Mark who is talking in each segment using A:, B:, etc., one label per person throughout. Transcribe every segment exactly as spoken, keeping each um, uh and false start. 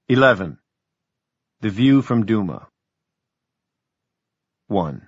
A: Eleven. The View from Duma. One.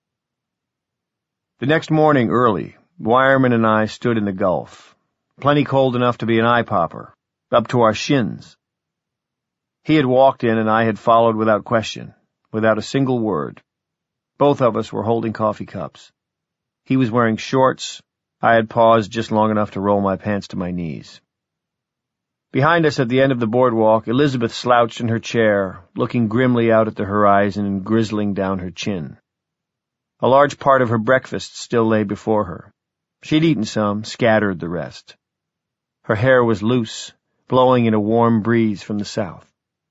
A: The next morning early, Wireman and I stood in the Gulf, plenty cold enough to be an eye-popper, up to our shins. He had walked in and I had followed without question, without a single word. Both of us were holding coffee cups. He was wearing shorts. I had paused just long enough to roll my pants to my knees. Behind us at the end of the boardwalk, Elizabeth slouched in her chair, looking grimly out at the horizon and grizzling down her chin. A large part of her breakfast still lay before her. She'd eaten some, scattered the rest. Her hair was loose, blowing in a warm breeze from the south.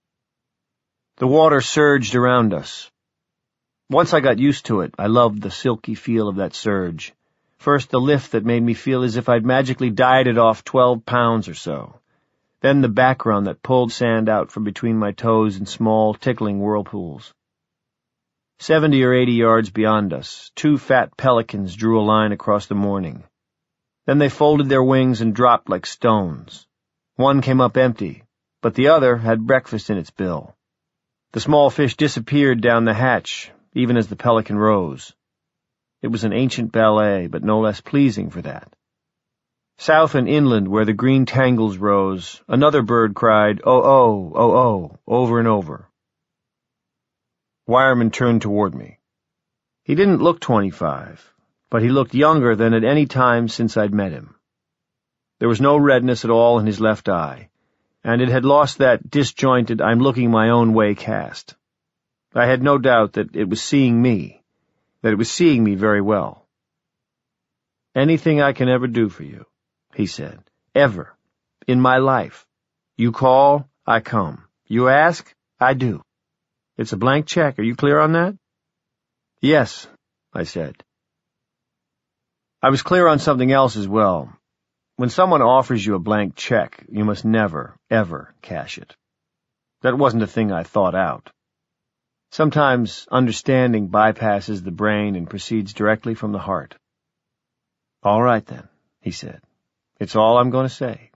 A: The water surged around us. Once I got used to it, I loved the silky feel of that surge. First the lift that made me feel as if I'd magically dieted off twelve pounds or so. Then the background that pulled sand out from between my toes in small, tickling whirlpools. Seventy or eighty yards beyond us, two fat pelicans drew a line across the morning. Then they folded their wings and dropped like stones. One came up empty, but the other had breakfast in its bill. The small fish disappeared down the hatch, even as the pelican rose. It was an ancient ballet, but no less pleasing for that. South and inland, where the green tangles rose, another bird cried, "Oh, oh, oh, oh," over and over. Wireman turned toward me. He didn't look twenty-five, but he looked younger than at any time since I'd met him. There was no redness at all in his left eye, and it had lost that disjointed I'm looking my own way cast. I had no doubt that it was seeing me, that it was seeing me very well. "Anything I can ever do for you," he said. "Ever. In my life. You call, I come. You ask, I do. It's a blank check. Are you clear on that?" "Yes," I said. I was clear on something else as well. When someone offers you a blank check, you must never, ever cash it. That wasn't a thing I thought out. Sometimes understanding bypasses the brain and proceeds directly from the heart. "All right, then," he said. "It's all I'm going to say."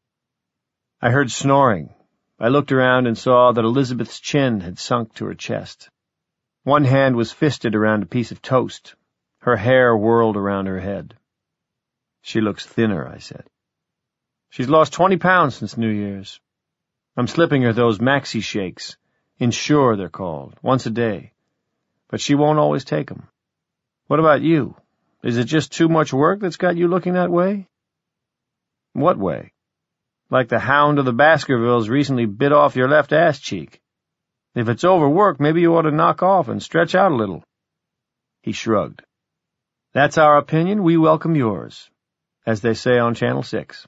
A: I heard snoring. I looked around and saw that Elizabeth's chin had sunk to her chest. One hand was fisted around a piece of toast. Her hair whirled around her head. "She looks thinner," I said. "She's lost twenty pounds since New Year's. I'm slipping her those maxi shakes. Ensure, they're called, once a day. But she won't always take 'em. What about you? Is it just too much work that's got you looking that way?" "What way?" "Like the hound of the Baskervilles recently bit off your left ass cheek. If it's overwork, maybe you ought to knock off and stretch out a little." He shrugged. "That's our opinion. We welcome yours, as they say on Channel six.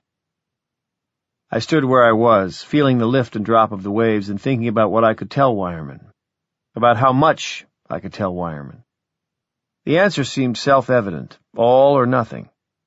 A: I stood where I was, feeling the lift and drop of the waves and thinking about what I could tell Wireman, about how much I could tell Wireman. The answer seemed self-evident, all or nothing.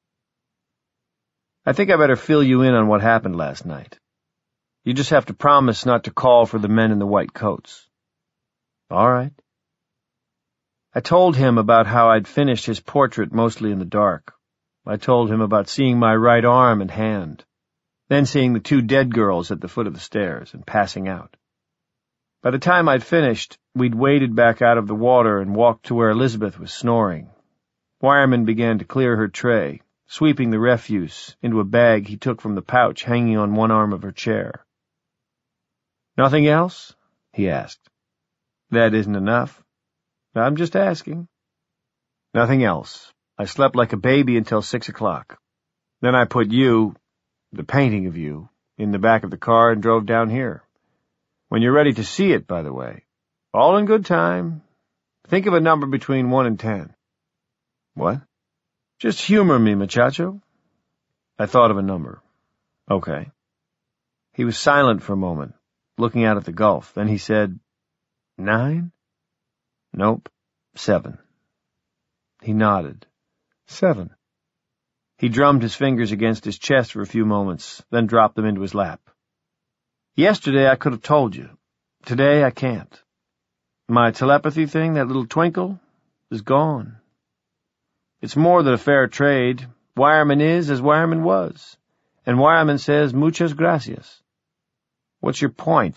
A: "I think I better fill you in on what happened last night. You just have to promise not to call for the men in the white coats." "All right." I told him about how I'd finished his portrait mostly in the dark. I told him about seeing my right arm and hand, then seeing the two dead girls at the foot of the stairs and passing out. By the time I'd finished, we'd waded back out of the water and walked to where Elizabeth was snoring. Wireman began to clear her tray, sweeping the refuse into a bag he took from the pouch hanging on one arm of her chair. "Nothing else?" he asked. "That isn't enough. I'm just asking." "Nothing else. I slept like a baby until six o'clock. Then I put you, the painting of you, in the back of the car and drove down here. When you're ready to see it, by the way. All in good time. Think of a number between one and ten." "What?" "Just humor me, muchacho." I thought of a number. "Okay." He was silent for a moment, looking out at the Gulf. Then he said, "Nine?" "Nope. Seven." He nodded. "Seven." He drummed his fingers against his chest for a few moments, then dropped them into his lap. "Yesterday I could have told you. Today I can't. My telepathy thing, that little twinkle, is gone. It's more than a fair trade. Wireman is as Wireman was, and Wireman says muchas gracias." "What's your point?"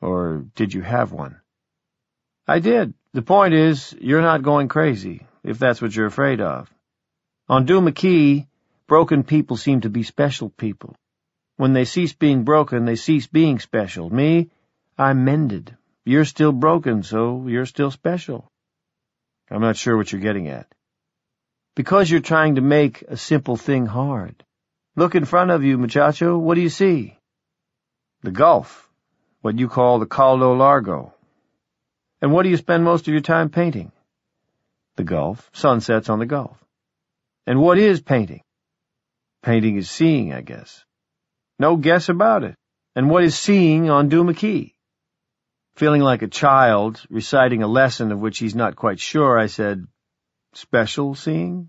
A: Or did you have one? I did. The point is, you're not going crazy, if that's what you're afraid of. On Duma Key, broken people seem to be special people. When they cease being broken, they cease being special. Me, I'm mended. You're still broken, so you're still special. I'm not sure what you're getting at. Because you're trying to make a simple thing hard. Look in front of you, muchacho. What do you see? The Gulf. What you call the Caldo Largo. And what do you spend most of your time painting? The Gulf. Sunsets on the Gulf. And what is painting? Painting is seeing, I guess. No guess about it. And what is seeing on Duma Key? Feeling like a child, reciting a lesson of which he's not quite sure, I said, special seeing?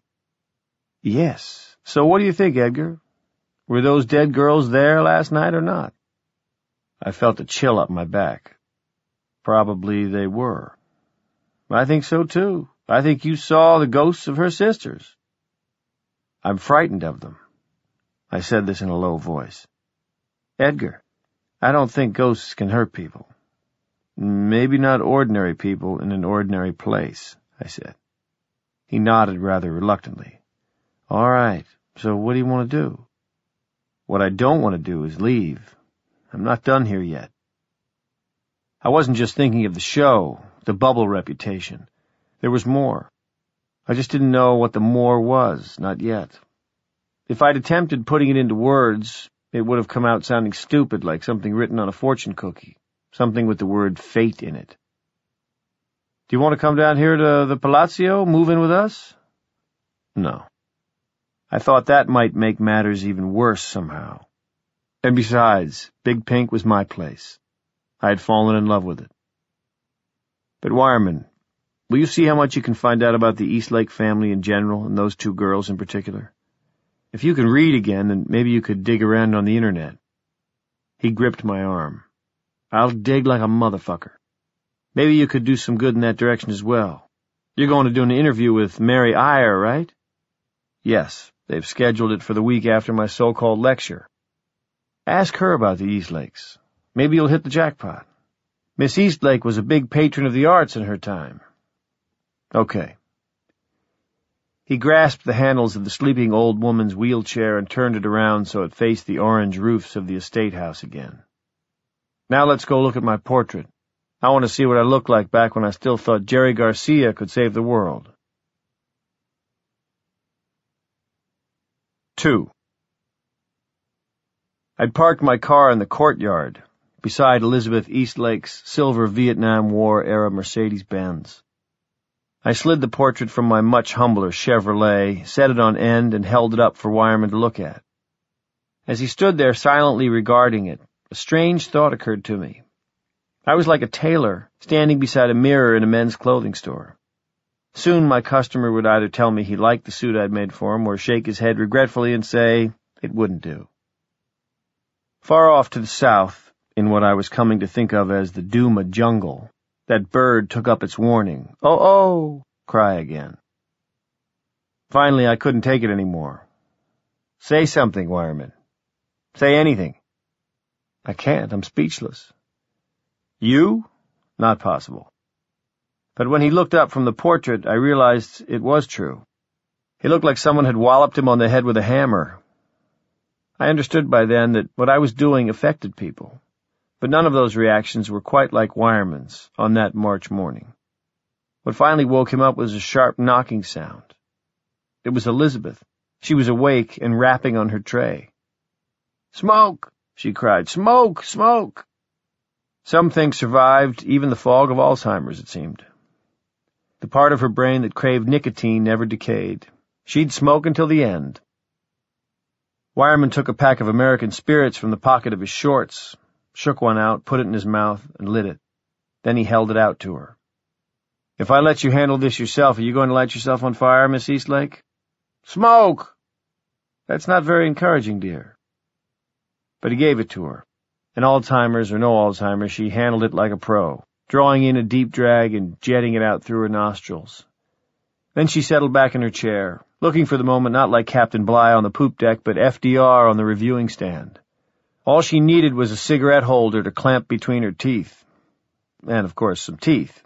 A: Yes. So what do you think, Edgar? Were those dead girls there last night or not? I felt a chill up my back. Probably they were. I think so, too. I think you saw the ghosts of her sisters. I'm frightened of them. I said this in a low voice. Edgar, I don't think ghosts can hurt people. Maybe not ordinary people in an ordinary place, I said. He nodded rather reluctantly. All right, so what do you want to do? What I don't want to do is leave. I'm not done here yet. I wasn't just thinking of the show, the bubble reputation. There was more. I just didn't know what the more was, not yet. If I'd attempted putting it into words, it would have come out sounding stupid, like something written on a fortune cookie, something with the word fate in it. Do you want to come down here to the Palazzo, move in with us? No. I thought that might make matters even worse somehow. And besides, Big Pink was my place. I had fallen in love with it. But Wireman, will you see how much you can find out about the Eastlake family in general, and those two girls in particular? If you can read again, then maybe you could dig around on the internet. He gripped my arm. I'll dig like a motherfucker. Maybe you could do some good in that direction as well. You're going to do an interview with Mary Eyre, right? Yes, they've scheduled it for the week after my so-called lecture. Ask her about the Eastlakes. Maybe you'll hit the jackpot. Miss Eastlake was a big patron of the arts in her time. Okay. He grasped the handles of the sleeping old woman's wheelchair and turned it around so it faced the orange roofs of the estate house again. Now let's go look at my portrait. I want to see what I looked like back when I still thought Jerry Garcia could save the world. Two. I'd parked my car in the courtyard, beside Elizabeth Eastlake's silver Vietnam War-era Mercedes-Benz. I slid the portrait from my much humbler Chevrolet, set it on end, and held it up for Wireman to look at. As he stood there silently regarding it, a strange thought occurred to me. I was like a tailor, standing beside a mirror in a men's clothing store. Soon my customer would either tell me he liked the suit I'd made for him, or shake his head regretfully and say it wouldn't do. Far off to the south, in what I was coming to think of as the Duma jungle, that bird took up its warning, oh, oh, cry again. Finally, I couldn't take it anymore. Say something, Wireman. Say anything. I can't, I'm speechless. You? Not possible. But when he looked up from the portrait, I realized it was true. He looked like someone had walloped him on the head with a hammer. I understood by then that what I was doing affected people, but none of those reactions were quite like Wireman's on that March morning. What finally woke him up was a sharp knocking sound. It was Elizabeth. She was awake and rapping on her tray. "Smoke!" she cried. "Smoke! Smoke!" Some things survived, even the fog of Alzheimer's, it seemed. The part of her brain that craved nicotine never decayed. She'd smoke until the end. Wireman took a pack of American spirits from the pocket of his shorts, shook one out, put it in his mouth, and lit it. Then he held it out to her. "If I let you handle this yourself, are you going to light yourself on fire, Miss Eastlake?" "Smoke!" "That's not very encouraging, dear." But he gave it to her. And Alzheimer's or no Alzheimer's, she handled it like a pro, drawing in a deep drag and jetting it out through her nostrils. Then she settled back in her chair, looking for the moment not like Captain Bligh on the poop deck, but F D R on the reviewing stand. All she needed was a cigarette holder to clamp between her teeth. And, of course, some teeth.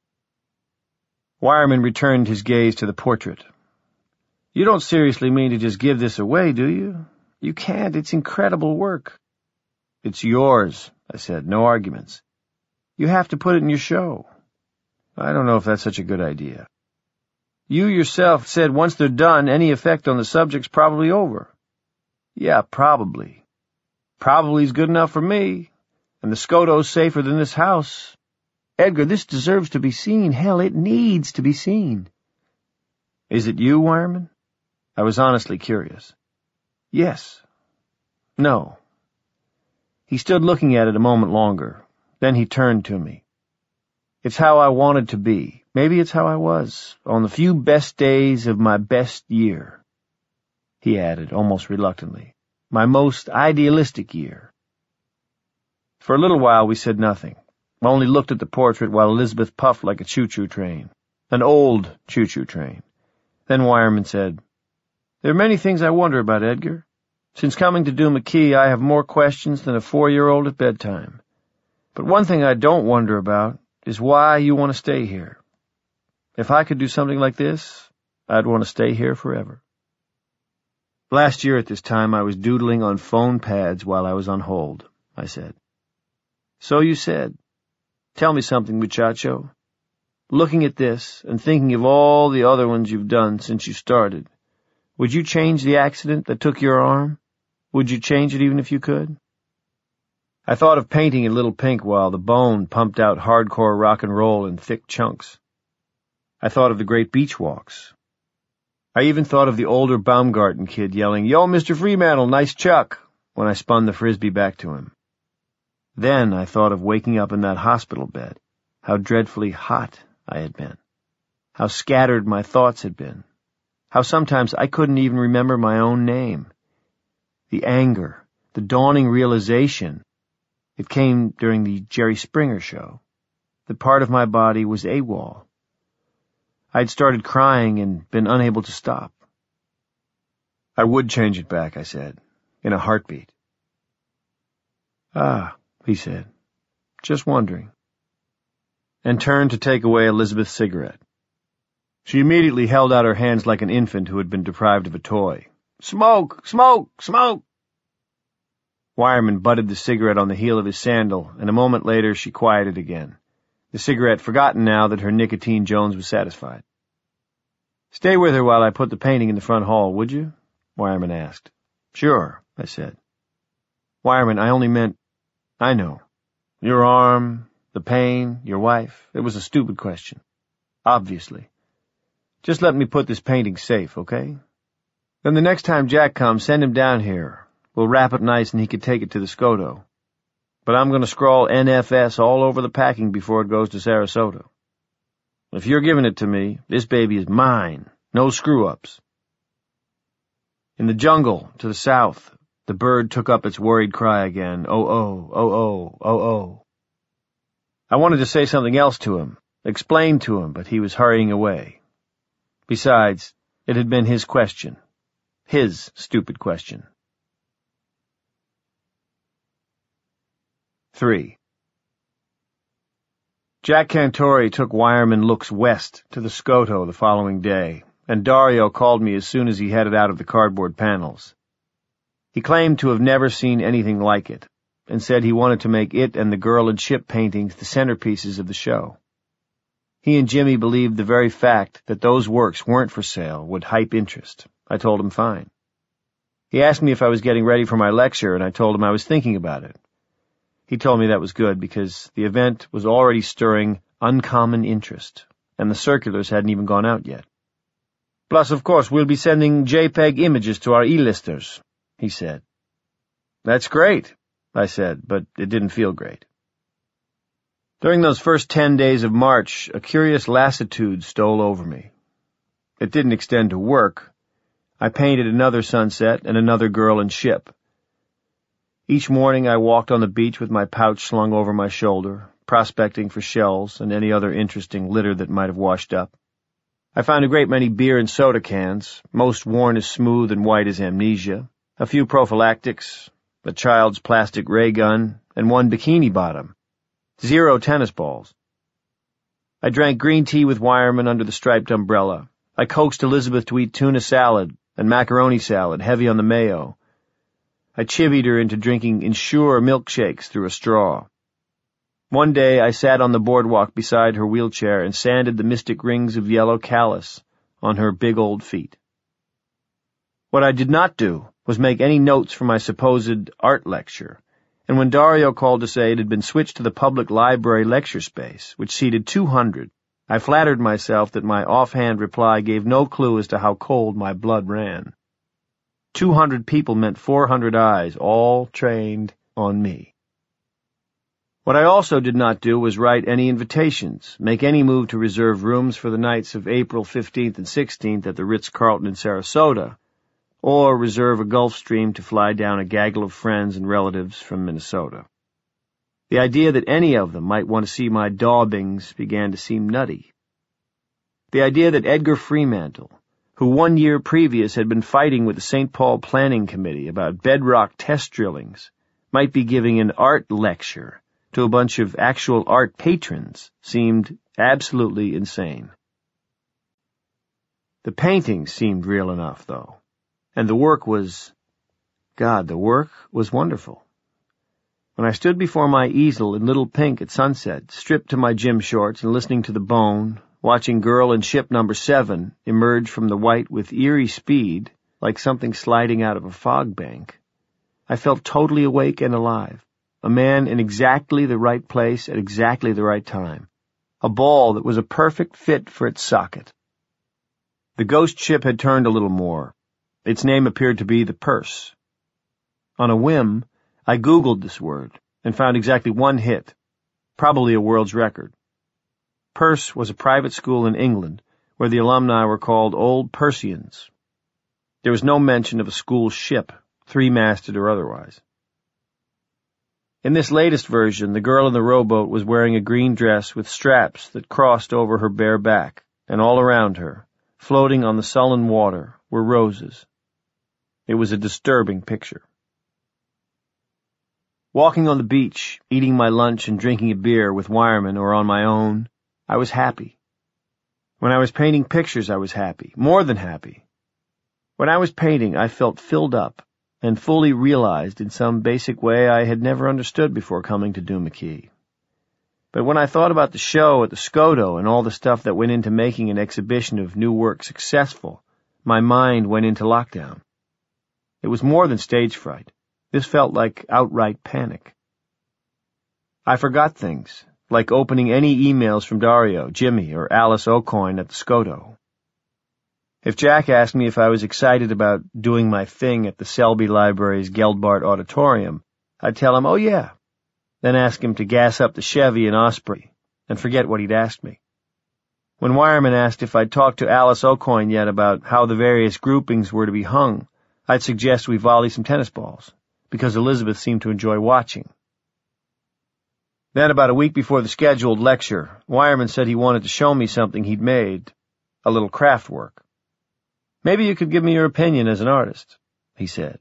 A: Wireman returned his gaze to the portrait. You don't seriously mean to just give this away, do you? You can't. It's incredible work. It's yours, I said. No arguments. You have to put it in your show. I don't know if that's such a good idea. You yourself said once they're done, any effect on the subject's probably over. Yeah, probably. Probably's good enough for me. And the Scoto's safer than this house. Edgar, this deserves to be seen. Hell, it needs to be seen. Is it you, Wireman? I was honestly curious. Yes. No. He stood looking at it a moment longer. Then he turned to me. It's how I wanted to be. Maybe it's how I was, on the few best days of my best year. He added, almost reluctantly. My most idealistic year. For a little while we said nothing. I only looked at the portrait while Elizabeth puffed like a choo-choo train. An old choo-choo train. Then Wireman said, There are many things I wonder about, Edgar. Since coming to Duma Key, I have more questions than a four-year-old at bedtime. But one thing I don't wonder about is why you want to stay here. If I could do something like this, I'd want to stay here forever. Last year at this time, I was doodling on phone pads while I was on hold, I said. So you said. Tell me something, muchacho. Looking at this and thinking of all the other ones you've done since you started, would you change the accident that took your arm? Would you change it even if you could? I thought of painting in Little Pink while the Bone pumped out hardcore rock and roll in thick chunks. I thought of the great beach walks. I even thought of the older Baumgarten kid yelling, Yo, Mister Fremantle, nice chuck, when I spun the Frisbee back to him. Then I thought of waking up in that hospital bed, how dreadfully hot I had been, how scattered my thoughts had been, how sometimes I couldn't even remember my own name. The anger, the dawning realization, it came during the Jerry Springer show, that part of my body was AWOL. I'd started crying and been unable to stop. I would change it back, I said, in a heartbeat. Ah, he said, just wondering, and turned to take away Elizabeth's cigarette. She immediately held out her hands like an infant who had been deprived of a toy. Smoke! Smoke! Smoke! Wireman butted the cigarette on the heel of his sandal, and a moment later she quieted again, the cigarette forgotten now that her nicotine Jones was satisfied. Stay with her while I put the painting in the front hall, would you? Wireman asked. Sure, I said. Wireman, I only meant, I know. Your arm, the pain, your wife. It was a stupid question. Obviously. Just let me put this painting safe, okay? Then the next time Jack comes, send him down here. We'll wrap it nice and he can take it to the Scoto. But I'm going to scrawl N F S all over the packing before it goes to Sarasota. If you're giving it to me, this baby is mine. No screw-ups. In the jungle, to the south, the bird took up its worried cry again. Oh, oh, oh, oh, oh, oh. I wanted to say something else to him, explain to him, but he was hurrying away. Besides, it had been his question. His stupid question. Three. Jack Cantori took Wireman looks west to the Scoto the following day, and Dario called me as soon as he headed out of the cardboard panels. He claimed to have never seen anything like it, and said he wanted to make it and the girl and ship paintings the centerpieces of the show. He and Jimmy believed the very fact that those works weren't for sale would hype interest. I told him fine. He asked me if I was getting ready for my lecture, and I told him I was thinking about it. He told me that was good because the event was already stirring uncommon interest, and the circulars hadn't even gone out yet. Plus, of course, we'll be sending JPEG images to our E-listers, he said. That's great, I said, but it didn't feel great. During those first ten days of March, a curious lassitude stole over me. It didn't extend to work. I painted another sunset and another girl and ship. Each morning I walked on the beach with my pouch slung over my shoulder, prospecting for shells and any other interesting litter that might have washed up. I found a great many beer and soda cans, most worn as smooth and white as amnesia, a few prophylactics, a child's plastic ray gun, and one bikini bottom. Zero tennis balls. I drank green tea with Wireman under the striped umbrella. I coaxed Elizabeth to eat tuna salad and macaroni salad, heavy on the mayo. I chivied her into drinking Ensure milkshakes through a straw. One day I sat on the boardwalk beside her wheelchair and sanded the mystic rings of yellow callus on her big old feet. What I did not do was make any notes for my supposed art lecture, and when Dario called to say it had been switched to the public library lecture space, which seated two hundred, I flattered myself that my offhand reply gave no clue as to how cold my blood ran. Two hundred people meant four hundred eyes, all trained on me. What I also did not do was write any invitations, make any move to reserve rooms for the nights of April fifteenth and sixteenth at the Ritz-Carlton in Sarasota, or reserve a Gulfstream to fly down a gaggle of friends and relatives from Minnesota. The idea that any of them might want to see my daubings began to seem nutty. The idea that Edgar Fremantle, who one year previous had been fighting with the Saint Paul Planning Committee about bedrock test drillings, might be giving an art lecture to a bunch of actual art patrons seemed absolutely insane. The paintings seemed real enough, though. And the work was, God, the work was wonderful. When I stood before my easel in Little Pink at sunset, stripped to my gym shorts and listening to The Bone, watching Girl in Ship Number Seven emerge from the white with eerie speed, like something sliding out of a fog bank, I felt totally awake and alive, a man in exactly the right place at exactly the right time, a ball that was a perfect fit for its socket. The ghost ship had turned a little more. Its name appeared to be the Purse. On a whim, I Googled this word and found exactly one hit, probably a world's record. Perse was a private school in England where the alumni were called Old Persians. There was no mention of a school ship, three-masted or otherwise. In this latest version, the girl in the rowboat was wearing a green dress with straps that crossed over her bare back, and all around her, floating on the sullen water, were roses. It was a disturbing picture. Walking on the beach, eating my lunch and drinking a beer with Wireman or on my own, I was happy. When I was painting pictures, I was happy, more than happy. When I was painting, I felt filled up and fully realized in some basic way I had never understood before coming to Doom McKee. But when I thought about the show at the Scoto and all the stuff that went into making an exhibition of new work successful, my mind went into lockdown. It was more than stage fright. This felt like outright panic. I forgot things, like opening any emails from Dario, Jimmy, or Alice O'Coin at the Scoto. If Jack asked me if I was excited about doing my thing at the Selby Library's Geldbart Auditorium, I'd tell him, oh yeah, then ask him to gas up the Chevy in Osprey, and forget what he'd asked me. When Wireman asked if I'd talked to Alice O'Coin yet about how the various groupings were to be hung, I'd suggest we volley some tennis balls, because Elizabeth seemed to enjoy watching. Then, about a week before the scheduled lecture, Wireman said he wanted to show me something he'd made, a little craft work. Maybe you could give me your opinion as an artist, he said.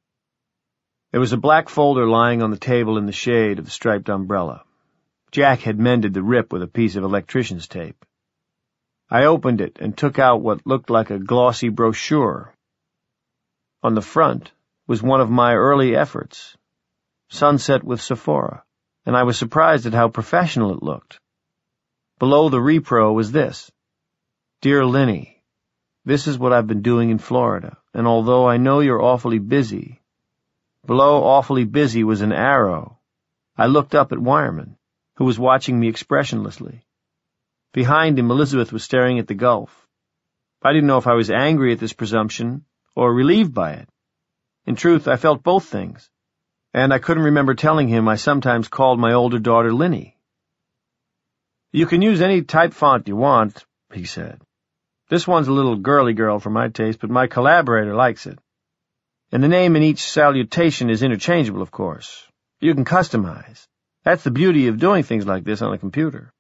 A: There was a black folder lying on the table in the shade of the striped umbrella. Jack had mended the rip with a piece of electrician's tape. I opened it and took out what looked like a glossy brochure. On the front was one of my early efforts, Sunset with Sephora, and I was surprised at how professional it looked. Below the repro was this: Dear Linny, this is what I've been doing in Florida, and although I know you're awfully busy, below awfully busy was an arrow. I looked up at Wireman, who was watching me expressionlessly. Behind him, Elizabeth was staring at the Gulf. I didn't know if I was angry at this presumption or relieved by it. In truth, I felt both things, and I couldn't remember telling him I sometimes called my older daughter Linny. You can use any type font you want, he said. This one's a little girly girl for my taste, but my collaborator likes it. And the name in each salutation is interchangeable, of course. You can customize. That's the beauty of doing things like this on a computer.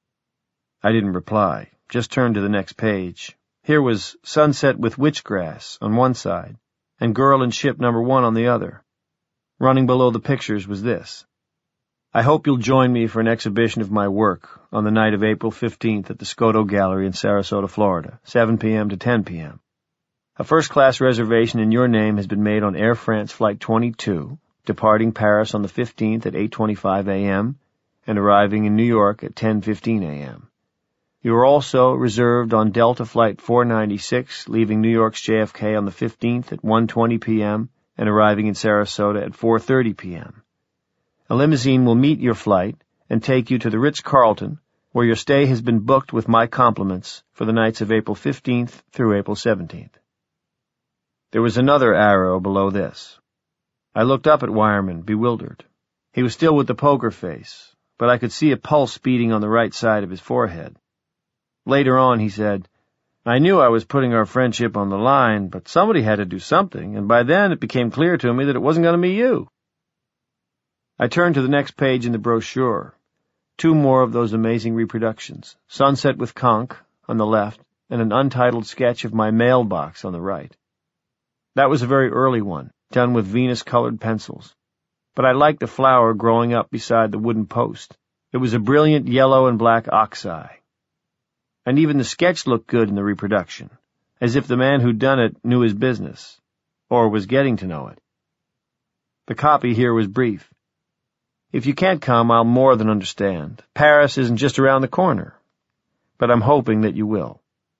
A: I didn't reply, just turned to the next page. Here was Sunset with Witchgrass on one side, and Girl in Ship Number One on the other. Running below the pictures was this: I hope you'll join me for an exhibition of my work on the night of April fifteenth at the Scotto Gallery in Sarasota, Florida, seven p.m. to ten p.m. A first-class reservation in your name has been made on Air France Flight twenty-two, departing Paris on the fifteenth at eight twenty-five a.m. and arriving in New York at ten fifteen a.m. You are also reserved on Delta Flight four ninety-six, leaving New York's J F K on the fifteenth at one twenty p.m. and arriving in Sarasota at four thirty p.m. A limousine will meet your flight and take you to the Ritz-Carlton, where your stay has been booked with my compliments for the nights of April fifteenth through April seventeenth. There was another arrow below this. I looked up at Wireman, bewildered. He was still with the poker face, but I could see a pulse beating on the right side of his forehead. Later on, he said, I knew I was putting our friendship on the line, but somebody had to do something, and by then it became clear to me that it wasn't going to be you. I turned to the next page in the brochure. Two more of those amazing reproductions, Sunset with Conch on the left and an untitled sketch of my mailbox on the right. That was a very early one, done with Venus-colored pencils. But I liked the flower growing up beside the wooden post. It was a brilliant yellow and black oxeye. And even the sketch looked good in the reproduction, as if the man who'd done it knew his business, or was getting to know it. The copy here was brief. If you can't come, I'll more than understand. Paris isn't just around the corner, but I'm hoping that you will.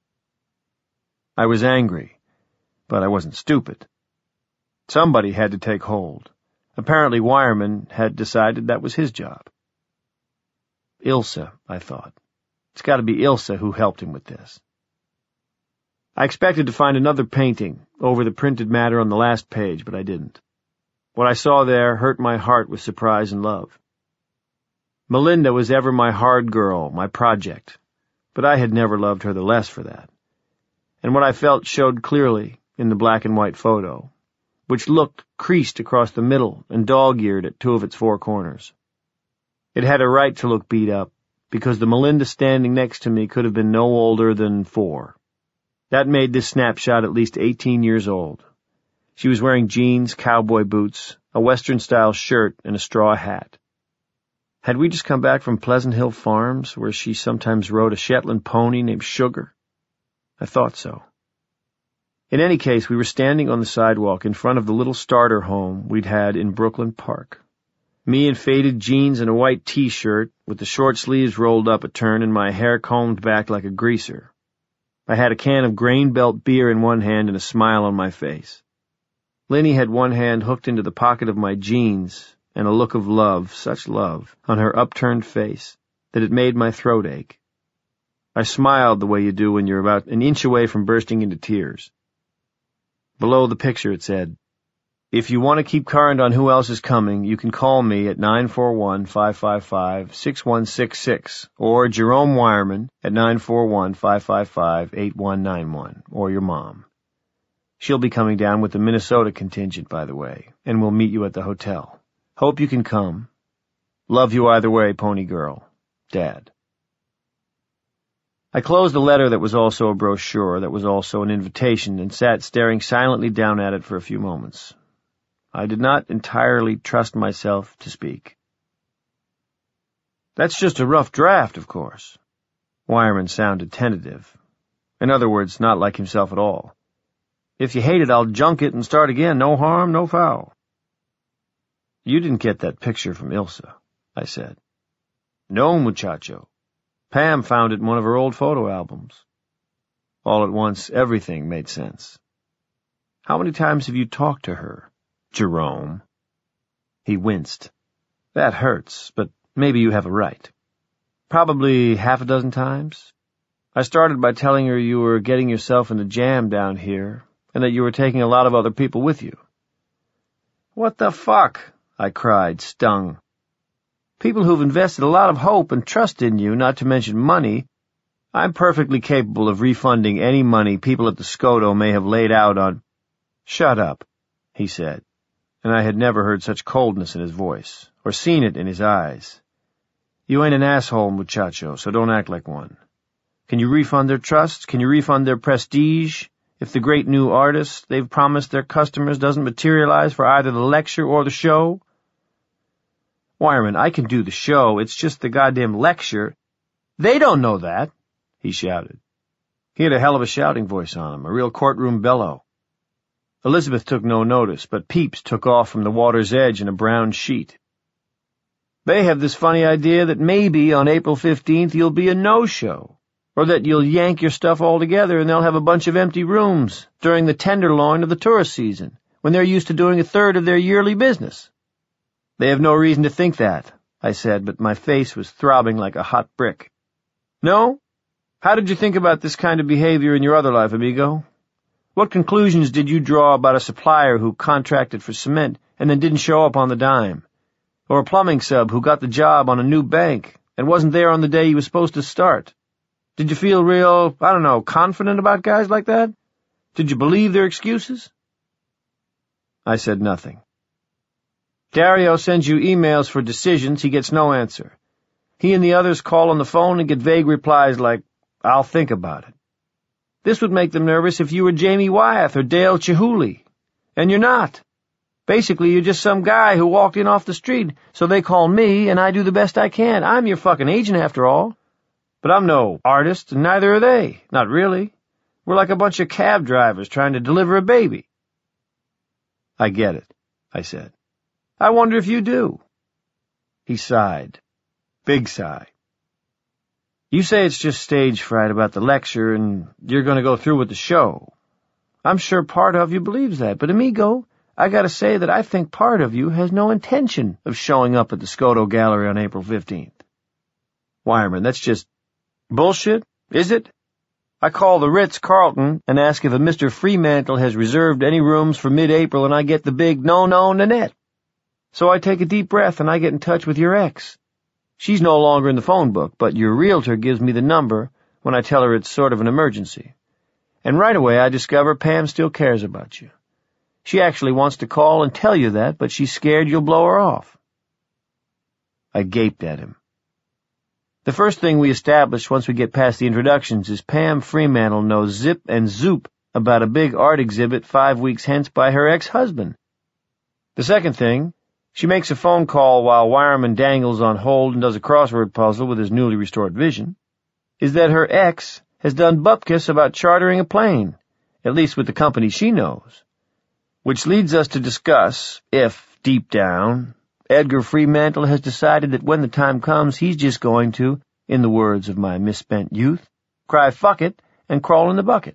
A: I was angry, but I wasn't stupid. Somebody had to take hold. Apparently Wireman had decided that was his job. Ilsa, I thought. It's got to be Ilsa who helped him with this. I expected to find another painting over the printed matter on the last page, but I didn't. What I saw there hurt my heart with surprise and love. Melinda was ever my hard girl, my project, but I had never loved her the less for that. And what I felt showed clearly in the black and white photo, which looked creased across the middle and dog-eared at two of its four corners. It had a right to look beat up, because the Melinda standing next to me could have been no older than four. That made this snapshot at least eighteen years old. She was wearing jeans, cowboy boots, a Western-style shirt, and a straw hat. Had we just come back from Pleasant Hill Farms, where she sometimes rode a Shetland pony named Sugar? I thought so. In any case, we were standing on the sidewalk in front of the little starter home we'd had in Brooklyn Park. Me in faded jeans and a white T-shirt, with the short sleeves rolled up a turn and my hair combed back like a greaser. I had a can of Grain Belt beer in one hand and a smile on my face. Linnie had one hand hooked into the pocket of my jeans and a look of love, such love, on her upturned face that it made my throat ache. I smiled the way you do when you're about an inch away from bursting into tears. Below the picture it said, If you want to keep current on who else is coming, you can call me at nine four one, five five five, six one six six or Jerome Wireman at nine four one, five five five, eight one nine one, or your mom. She'll be coming down with the Minnesota contingent, by the way, and we'll meet you at the hotel. Hope you can come. Love you either way, Pony Girl. Dad. I closed the letter that was also a brochure, that was also an invitation, and sat staring silently down at it for a few moments. I did not entirely trust myself to speak. That's just a rough draft, of course. Wireman sounded tentative. In other words, not like himself at all. If you hate it, I'll junk it and start again. No harm, no foul. You didn't get that picture from Ilsa, I said. No, muchacho. Pam found it in one of her old photo albums. All at once, everything made sense. How many times have you talked to her, Jerome? He winced. That hurts, but maybe you have a right. Probably half a dozen times. I started by telling her you were getting yourself in a jam down here, and that you were taking a lot of other people with you. What the fuck? I cried, stung. People who've invested a lot of hope and trust in you, not to mention money. I'm perfectly capable of refunding any money people at the Scotto may have laid out on— Shut up, he said, and I had never heard such coldness in his voice, or seen it in his eyes. You ain't an asshole, muchacho, so don't act like one. Can you refund their trust? Can you refund their prestige? if the great new artist they've promised their customers doesn't materialize for either the lecture or the show? Wireman, I can do the show, it's just the goddamn lecture. They don't know that, he shouted. He had a hell of a shouting voice on him, a real courtroom bellow. Elizabeth took no notice, but Pepys took off from the water's edge in a brown sheet. They have this funny idea that maybe on April fifteenth you'll be a no-show, or that you'll yank your stuff all together and they'll have a bunch of empty rooms during the tenderloin of the tourist season, when they're used to doing a third of their yearly business. They have no reason to think that, I said, but my face was throbbing like a hot brick. No? How did you think about this kind of behavior in your other life, amigo? What conclusions did you draw about a supplier who contracted for cement and then didn't show up on the dime? Or a plumbing sub who got the job on a new bank and wasn't there on the day he was supposed to start? Did you feel real, I don't know, confident about guys like that? Did you believe their excuses? I said nothing. Dario sends you emails for decisions, he gets no answer. He and the others call on the phone and get vague replies like, I'll think about it. This would make them nervous if you were Jamie Wyeth or Dale Chihuly. And you're not. Basically, you're just some guy who walked in off the street, so they call me and I do the best I can. I'm your fucking agent after all. But I'm no artist, and neither are they. Not really. We're like a bunch of cab drivers trying to deliver a baby. I get it, I said. I wonder if you do. He sighed. Big sigh. You say it's just stage fright about the lecture and you're going to go through with the show. I'm sure part of you believes that, but amigo, I gotta say that I think part of you has no intention of showing up at the Scoto Gallery on April fifteenth. Wireman, that's just bullshit, is it? I call the Ritz-Carlton and ask if a Mister Fremantle has reserved any rooms for mid-April and I get the big no-no Nanette. So I take a deep breath and I get in touch with your ex. She's no longer in the phone book, but your realtor gives me the number when I tell her it's sort of an emergency. And right away I discover Pam still cares about you. She actually wants to call and tell you that, but she's scared you'll blow her off. I gaped at him. The first thing we establish once we get past the introductions is Pam Fremantle knows zip and zoop about a big art exhibit five weeks hence by her ex-husband. The second thing, she makes a phone call while Wireman dangles on hold and does a crossword puzzle with his newly restored vision, is that her ex has done bupkis about chartering a plane, at least with the company she knows. Which leads us to discuss if, deep down, Edgar Fremantle has decided that when the time comes he's just going to, in the words of my misspent youth, cry fuck it and crawl in the bucket.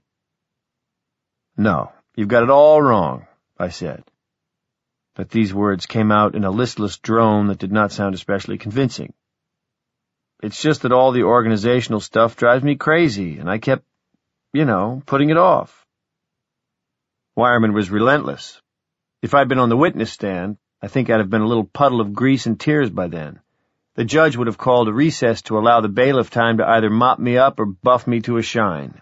A: No, you've got it all wrong, I said. But these words came out in a listless drone that did not sound especially convincing. It's just that all the organizational stuff drives me crazy, and I kept, you know, putting it off. Wireman was relentless. If I'd been on the witness stand, I think I'd have been a little puddle of grease and tears by then. The judge would have called a recess to allow the bailiff time to either mop me up or buff me to a shine.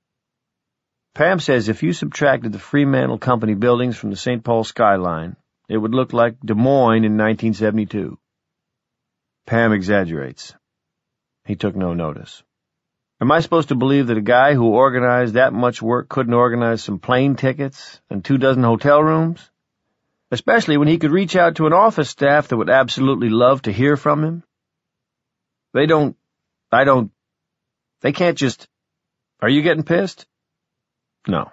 A: Pam says if you subtracted the Fremantle Company buildings from the Saint Paul skyline, it would look like Des Moines in nineteen seventy-two. Pam exaggerates. He took no notice. Am I supposed to believe that a guy who organized that much work couldn't organize some plane tickets and two dozen hotel rooms? Especially when he could reach out to an office staff that would absolutely love to hear from him? They don't... I don't... They can't just... Are you getting pissed? No.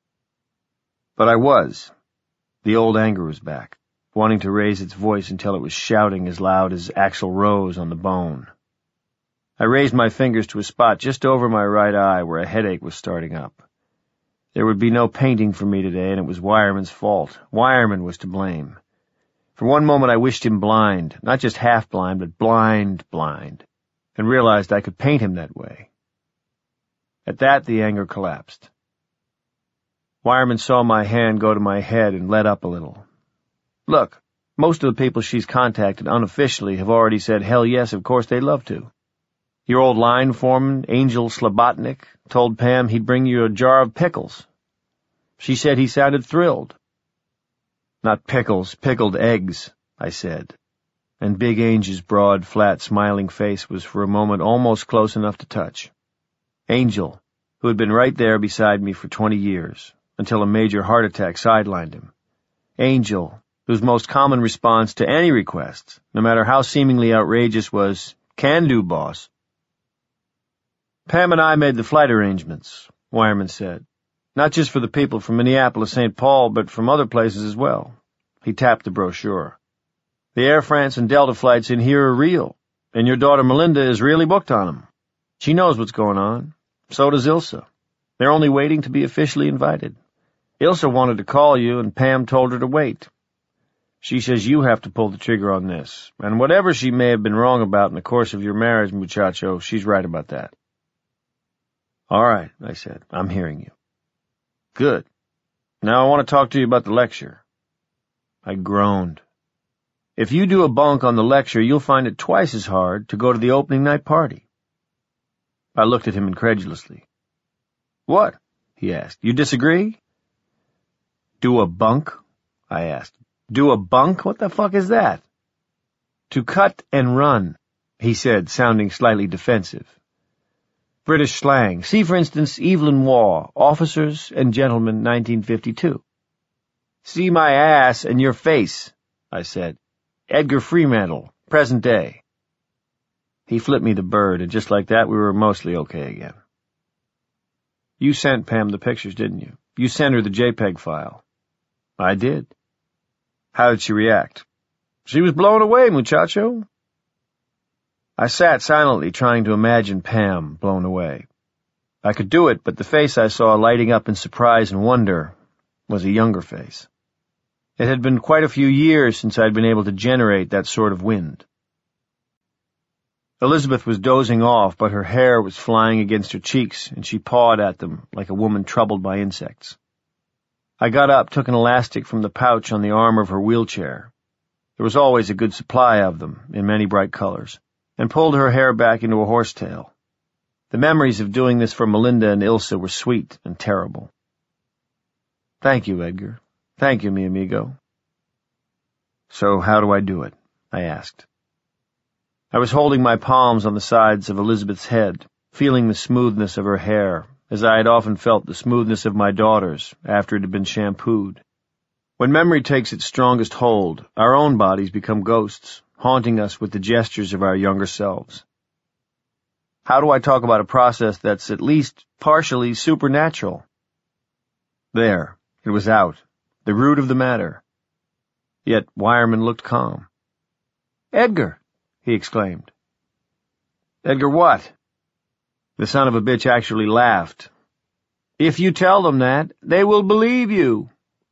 A: But I was. The old anger was back, wanting to raise its voice until it was shouting as loud as Axl Rose on the Bone. I raised my fingers to a spot just over my right eye where a headache was starting up. There would be no painting for me today, and it was Wireman's fault. Wireman was to blame. For one moment I wished him blind, not just half-blind, but blind, blind, and realized I could paint him that way. At that, the anger collapsed. Wireman saw my hand go to my head and let up a little. Look, most of the people she's contacted unofficially have already said, hell yes, of course they'd love to. Your old line foreman, Angel Slobotnik, told Pam he'd bring you a jar of pickles. She said he sounded thrilled. Not pickles, pickled eggs, I said, and Big Ange's broad, flat, smiling face was for a moment almost close enough to touch. Angel, who had been right there beside me for twenty years, until a major heart attack sidelined him. Angel, whose most common response to any request, no matter how seemingly outrageous, was, "Can do, boss." "Pam and I made the flight arrangements," Wireman said. "Not just for the people from Minneapolis, Saint Paul, but from other places as well." He tapped the brochure. "The Air France and Delta flights in here are real, and your daughter Melinda is really booked on them. She knows what's going on. So does Ilsa. They're only waiting to be officially invited. Ilsa wanted to call you, and Pam told her to wait. She says you have to pull the trigger on this, and whatever she may have been wrong about in the course of your marriage, muchacho, she's right about that." "All right," I said. "I'm hearing you." "Good. Now I want to talk to you about the lecture." I groaned. "If you do a bunk on the lecture, you'll find it twice as hard to go to the opening night party." I looked at him incredulously. "What?" he asked. "You disagree?" "Do a bunk?" I asked. "Do a bunk? What the fuck is that?" "To cut and run," he said, sounding slightly defensive. "British slang. See, for instance, Evelyn Waugh, Officers and Gentlemen, nineteen fifty-two. "See my ass and your face," I said. "Edgar Freemantle, present day." He flipped me the bird, and just like that we were mostly okay again. "You sent Pam the pictures, didn't you? You sent her the JPEG file." "I did." "How did she react?" "She was blown away, muchacho." I sat silently trying to imagine Pam blown away. I could do it, but the face I saw lighting up in surprise and wonder was a younger face. It had been quite a few years since I'd been able to generate that sort of wind. Elizabeth was dozing off, but her hair was flying against her cheeks, and she pawed at them like a woman troubled by insects. I got up, took an elastic from the pouch on the arm of her wheelchair. There was always a good supply of them, in many bright colors, and pulled her hair back into a horsetail. The memories of doing this for Melinda and Ilsa were sweet and terrible. "Thank you, Edgar. Thank you, mi amigo." "So how do I do it?" I asked. I was holding my palms on the sides of Elizabeth's head, feeling the smoothness of her hair, as I had often felt the smoothness of my daughter's after it had been shampooed. When memory takes its strongest hold, our own bodies become ghosts, haunting us with the gestures of our younger selves. How do I talk about a process that's at least partially supernatural? There, it was out, the root of the matter. Yet Wireman looked calm. "Edgar!" he exclaimed. "Edgar what?" The son of a bitch actually laughed. "If you tell them that, they will believe you."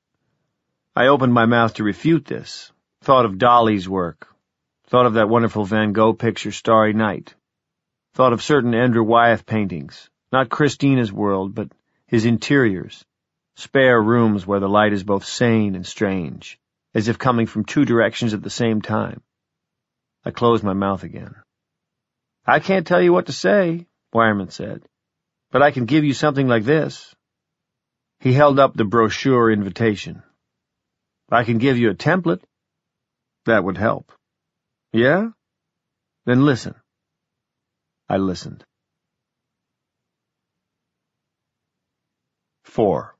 A: I opened my mouth to refute this, thought of Dolly's work, thought of that wonderful Van Gogh picture, Starry Night, thought of certain Andrew Wyeth paintings, not Christina's world, but his interiors, spare rooms where the light is both sane and strange, as if coming from two directions at the same time. I closed my mouth again. "I can't tell you what to say," Wireman said, "but I can give you something like this." He held up the brochure invitation. "I can give you a template." "That would help." "Yeah? Then listen." I listened. Four.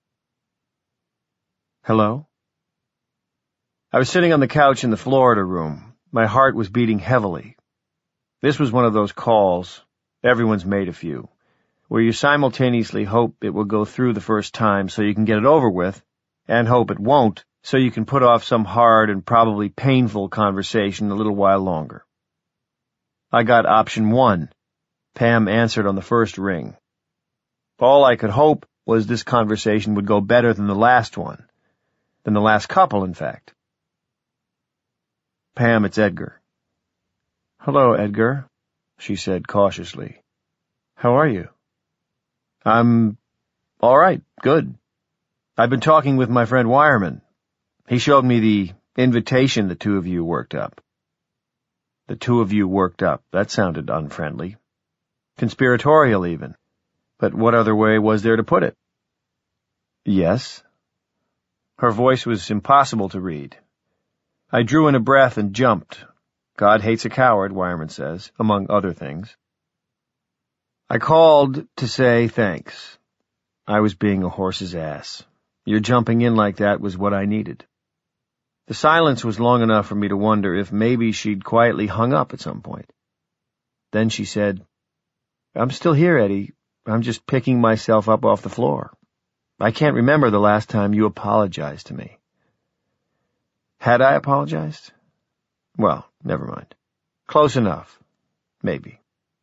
A: "Hello?" I was sitting on the couch in the Florida room. My heart was beating heavily. This was one of those calls, everyone's made a few, where you simultaneously hope it will go through the first time so you can get it over with, and hope it won't so you can put off some hard and probably painful conversation a little while longer. I got option one. Pam answered on the first ring. All I could hope was this conversation would go better than the last one, than the last couple, in fact. "Pam, it's Edgar." "Hello, Edgar," she said cautiously. "How are you?" "I'm all right, good. I've been talking with my friend Wireman. He showed me the invitation the two of you worked up." The two of you worked up. That sounded unfriendly. Conspiratorial, even. But what other way was there to put it? "Yes." Her voice was impossible to read. I drew in a breath and jumped. God hates a coward, Wireman says, among other things. I called to say thanks. I was being a horse's ass. Your jumping in like that was what I needed. The silence was long enough for me to wonder if maybe she'd quietly hung up at some point. Then she said, I'm still here, Eddie. I'm just picking myself up off the floor. I can't remember the last time you apologized to me. Had I apologized? Well, never mind. Close enough. Maybe.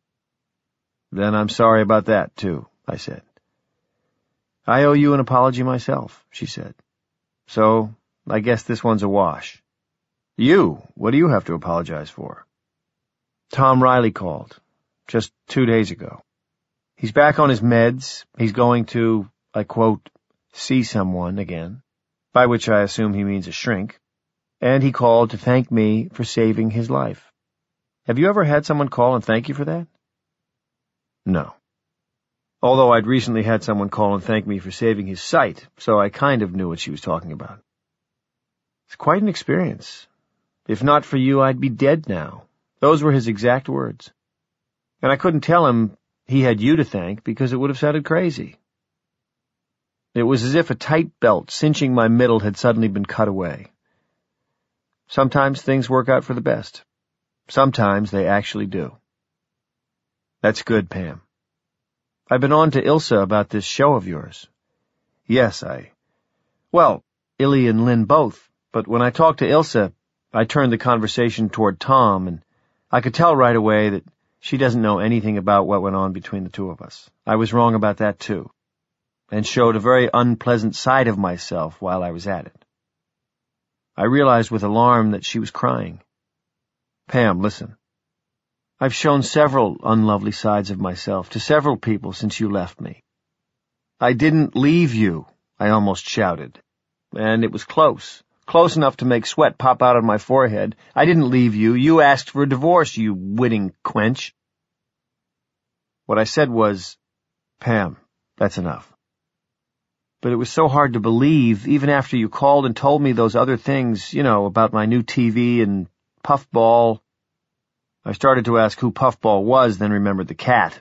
A: Then I'm sorry about that, too, I said. I owe you an apology myself, she said. So, I guess this one's a wash. You? What do you have to apologize for? Tom Riley called, just two days ago. He's back on his meds. He's going to, I quote, see someone again, by which I assume he means a shrink, and he called to thank me for saving his life. Have you ever had someone call and thank you for that? No. Although I'd recently had someone call and thank me for saving his sight, so I kind of knew what she was talking about. It's quite an experience. If not for you, I'd be dead now. Those were his exact words. And I couldn't tell him he had you to thank because it would have sounded crazy. It was as if a tight belt cinching my middle had suddenly been cut away. Sometimes things work out for the best. Sometimes they actually do. That's good, Pam. I've been on to Ilsa about this show of yours. Yes, I... Well, Illy and Lynn both, but when I talked to Ilsa, I turned the conversation toward Tom, and I could tell right away that she doesn't know anything about what went on between the two of us. I was wrong about that, too, and showed a very unpleasant side of myself while I was at it. I realized with alarm that she was crying. Pam, listen. I've shown several unlovely sides of myself to several people since you left me. I didn't leave you, I almost shouted. And it was close. Close enough to make sweat pop out on my forehead. I didn't leave you. You asked for a divorce, you witting quench. What I said was, Pam, that's enough. But it was so hard to believe, even after you called and told me those other things, you know, about my new T V and Puffball. I started to ask who Puffball was, then remembered the cat.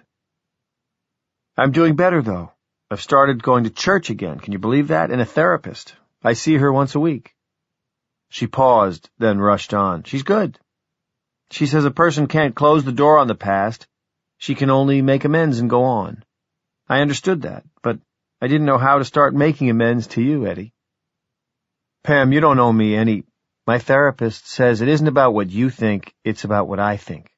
A: I'm doing better, though. I've started going to church again, can you believe that? And a therapist. I see her once a week. She paused, then rushed on. She's good. She says a person can't close the door on the past. She can only make amends and go on. I understood that, but I didn't know how to start making amends to you, Eddie. Pam, you don't owe me any... My therapist says it isn't about what you think, it's about what I think.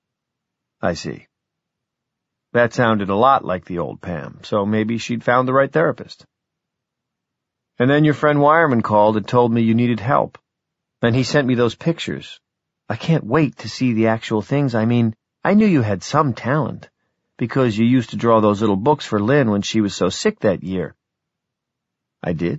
A: I see. That sounded a lot like the old Pam, so maybe she'd found the right therapist. And then your friend Wireman called and told me you needed help. And he sent me those pictures. I can't wait to see the actual things. I mean, I knew you had some talent, because you used to draw those little books for Lynn when she was so sick that year. I did?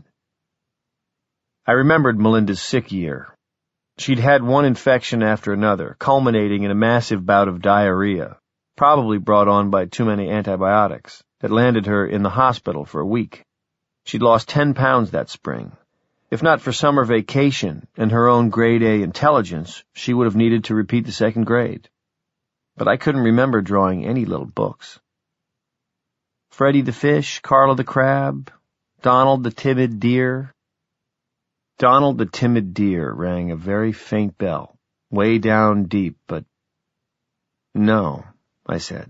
A: I remembered Melinda's sick year. She'd had one infection after another, culminating in a massive bout of diarrhea, probably brought on by too many antibiotics, that landed her in the hospital for a week. She'd lost ten pounds that spring. If not for summer vacation and her own grade A intelligence, she would have needed to repeat the second grade. But I couldn't remember drawing any little books. Freddie the fish, Carla the crab, Donald the timid deer. Donald the timid deer rang a very faint bell, way down deep, but... No, I said.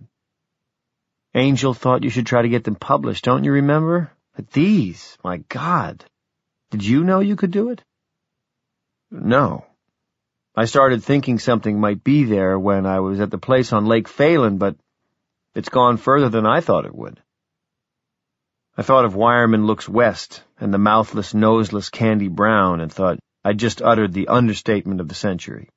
A: Angel thought you should try to get them published, don't you remember? But these, my God, did you know you could do it? No. I started thinking something might be there when I was at the place on Lake Phelan, but it's gone further than I thought it would. I thought of Wireman Looks West and the mouthless, noseless Candy Brown and thought I'd just uttered the understatement of the century.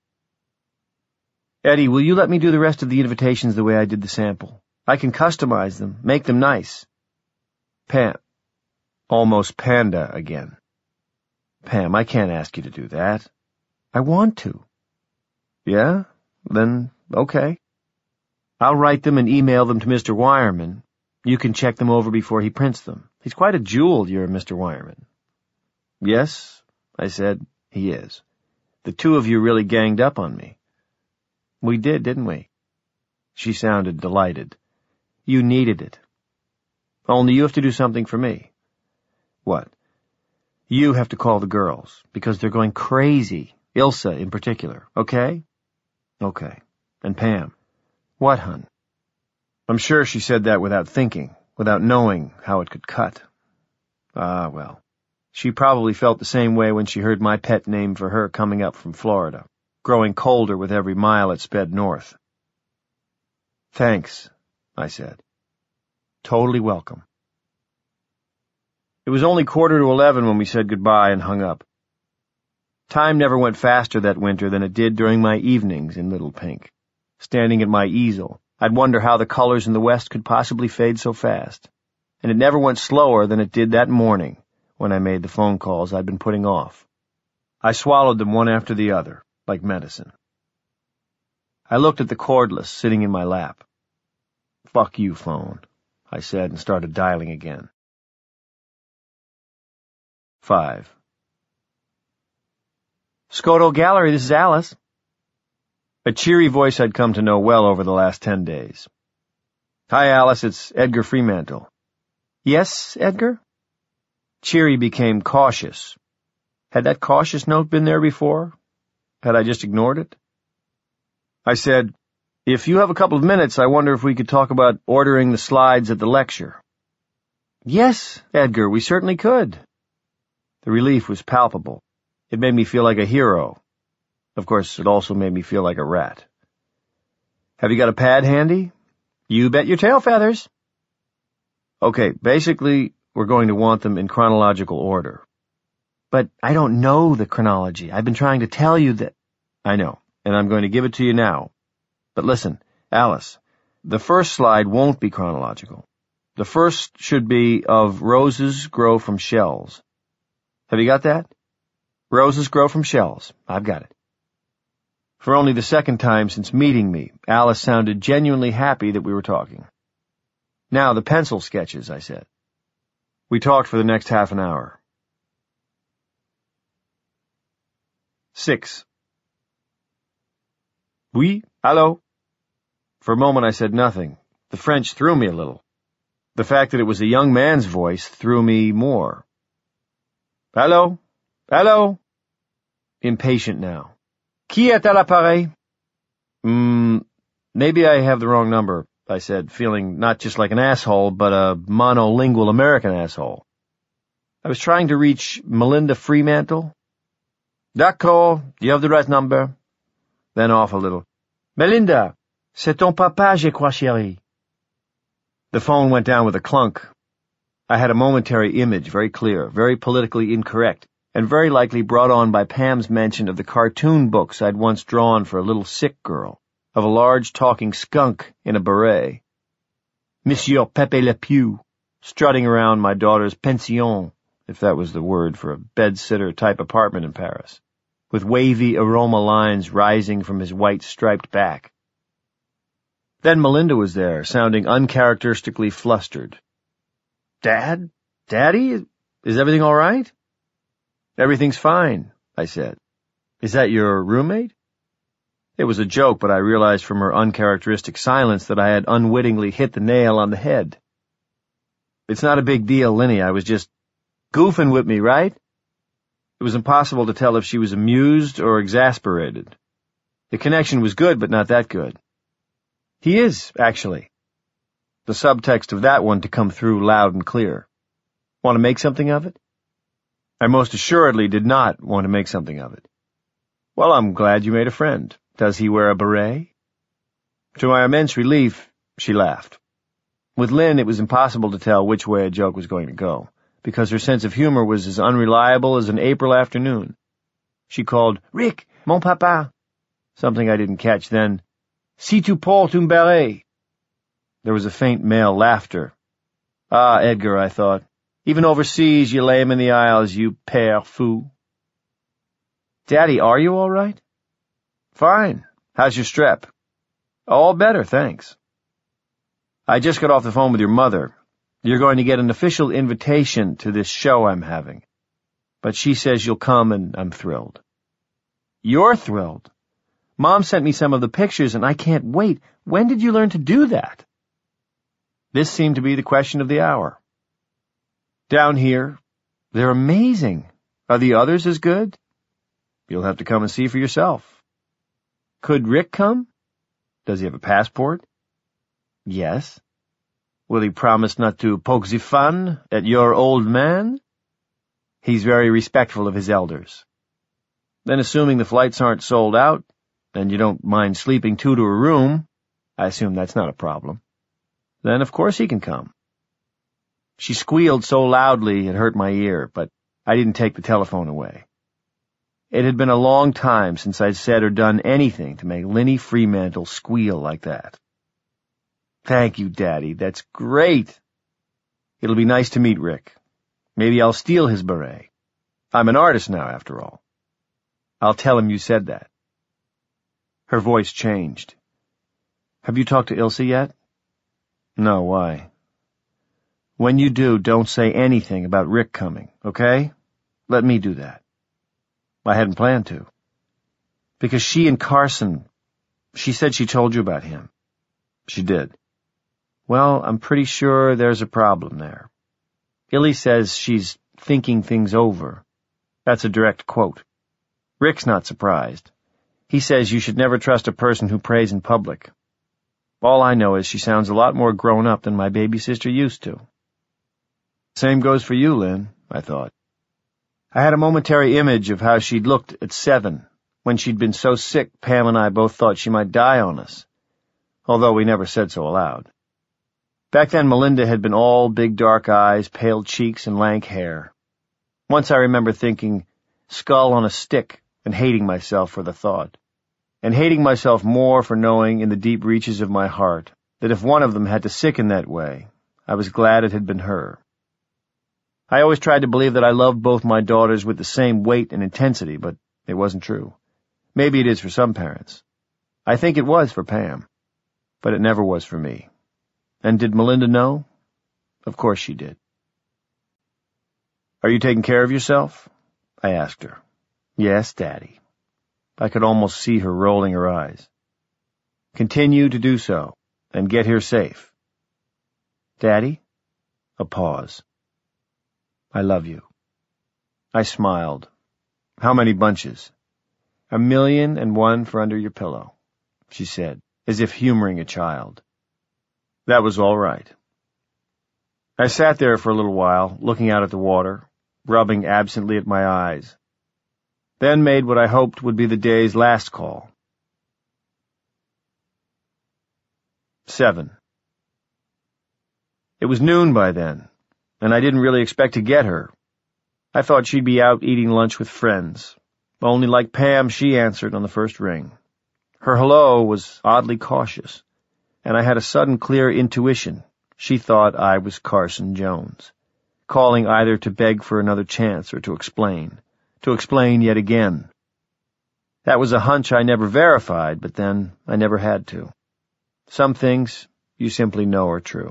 A: Eddie, will you let me do the rest of the invitations the way I did the sample? I can customize them, make them nice. Pam. Almost Panda again. Pam, I can't ask you to do that. I want to. Yeah? Then, okay. I'll write them and email them to Mister Wireman. You can check them over before he prints them. He's quite a jewel, your Mister Wireman. Yes, I said, he is. The two of you really ganged up on me. We did, didn't we? She sounded delighted. You needed it. Only you have to do something for me. What? You have to call the girls, because they're going crazy. Ilsa in particular, okay? Okay. And Pam. What, hun? I'm sure she said that without thinking, without knowing how it could cut. Ah, well. She probably felt the same way when she heard my pet name for her coming up from Florida, growing colder with every mile it sped north. Thanks, I said. Totally welcome. It was only quarter to eleven when we said goodbye and hung up. Time never went faster that winter than it did during my evenings in Little Pink. Standing at my easel, I'd wonder how the colors in the west could possibly fade so fast. And it never went slower than it did that morning when I made the phone calls I'd been putting off. I swallowed them one after the other, like medicine. I looked at the cordless sitting in my lap. Fuck you, phone, I said and started dialing again. Five. Scoto Gallery, this is Alice. A cheery voice I'd come to know well over the last ten days. Hi, Alice, it's Edgar Fremantle. Yes, Edgar? Cheery became cautious. Had that cautious note been there before? Had I just ignored it? I said, if you have a couple of minutes, I wonder if we could talk about ordering the slides at the lecture. Yes, Edgar, we certainly could. The relief was palpable. It made me feel like a hero. Of course, it also made me feel like a rat. Have you got a pad handy? You bet your tail feathers. Okay, basically, we're going to want them in chronological order. But I don't know the chronology. I've been trying to tell you that... I know, and I'm going to give it to you now. But listen, Alice, the first slide won't be chronological. The first should be of roses grow from shells. Have you got that? Roses grow from shells. I've got it. For only the second time since meeting me, Alice sounded genuinely happy that we were talking. Now, the pencil sketches, I said. We talked for the next half an hour. Six. Oui, allô? For a moment I said nothing. The French threw me a little. The fact that it was a young man's voice threw me more. Allô? Allô? Impatient now. Qui est à l'appareil? Hmm, maybe I have the wrong number, I said, feeling not just like an asshole, but a monolingual American asshole. I was trying to reach Melinda Fremantle. D'accord, you have the right number. Then off a little. Melinda, c'est ton papa, je crois, chérie. The phone went down with a clunk. I had a momentary image, very clear, very politically incorrect, and very likely brought on by Pam's mention of the cartoon books I'd once drawn for a little sick girl, of a large talking skunk in a beret. Monsieur Pepe Le Pew, strutting around my daughter's pension, if that was the word for a bed-sitter-type apartment in Paris, with wavy aroma lines rising from his white striped back. Then Melinda was there, sounding uncharacteristically flustered. Dad? Daddy? Is everything all right? Everything's fine, I said. Is that your roommate? It was a joke, but I realized from her uncharacteristic silence that I had unwittingly hit the nail on the head. It's not a big deal, Linny. I was just goofing with me, right? It was impossible to tell if she was amused or exasperated. The connection was good, but not that good. He is, actually. The subtext of that one to come through loud and clear. Want to make something of it? I most assuredly did not want to make something of it. Well, I'm glad you made a friend. Does he wear a beret? To my immense relief, she laughed. With Lynn, it was impossible to tell which way a joke was going to go, because her sense of humor was as unreliable as an April afternoon. She called, Rick, mon papa. Something I didn't catch then. Si tu portes un beret. There was a faint male laughter. Ah, Edgar, I thought. Even overseas you lay him in the aisles, you père fou. Daddy, are you all right? Fine. How's your strep? All better, thanks. I just got off the phone with your mother. You're going to get an official invitation to this show I'm having. But she says you'll come, and I'm thrilled. You're thrilled? Mom sent me some of the pictures, and I can't wait. When did you learn to do that? This seemed to be the question of the hour. Down here, they're amazing. Are the others as good? You'll have to come and see for yourself. Could Rick come? Does he have a passport? Yes. Will he promise not to poke the fun at your old man? He's very respectful of his elders. Then assuming the flights aren't sold out, and you don't mind sleeping two to a room, I assume that's not a problem, then of course he can come. She squealed so loudly it hurt my ear, but I didn't take the telephone away. It had been a long time since I'd said or done anything to make Linny Fremantle squeal like that. Thank you, Daddy. That's great. It'll be nice to meet Rick. Maybe I'll steal his beret. I'm an artist now, after all. I'll tell him you said that. Her voice changed. Have you talked to Ilse yet? No, why? When you do, don't say anything about Rick coming, okay? Let me do that. I hadn't planned to. Because she and Carson, she said she told you about him. She did. Well, I'm pretty sure there's a problem there. Illy says she's thinking things over. That's a direct quote. Rick's not surprised. He says you should never trust a person who prays in public. All I know is she sounds a lot more grown up than my baby sister used to. Same goes for you, Lynn, I thought. I had a momentary image of how she'd looked at seven, when she'd been so sick Pam and I both thought she might die on us, although we never said so aloud. Back then Melinda had been all big dark eyes, pale cheeks, and lank hair. Once I remember thinking, skull on a stick, and hating myself for the thought, and hating myself more for knowing in the deep reaches of my heart that if one of them had to sicken that way, I was glad it had been her. I always tried to believe that I loved both my daughters with the same weight and intensity, but it wasn't true. Maybe it is for some parents. I think it was for Pam, but it never was for me. And did Melinda know? Of course she did. Are you taking care of yourself? I asked her. Yes, Daddy. I could almost see her rolling her eyes. Continue to do so, and get here safe. Daddy? A pause. I love you. I smiled. How many bunches? A million and one for under your pillow, she said, as if humoring a child. That was all right. I sat there for a little while, looking out at the water, rubbing absently at my eyes, then made what I hoped would be the day's last call. Seven. It was noon by then, and I didn't really expect to get her. I thought she'd be out eating lunch with friends. Only like Pam, she answered on the first ring. Her hello was oddly cautious, and I had a sudden clear intuition. She thought I was Carson Jones, calling either to beg for another chance or to explain, to explain yet again. That was a hunch I never verified, but then I never had to. Some things you simply know are true.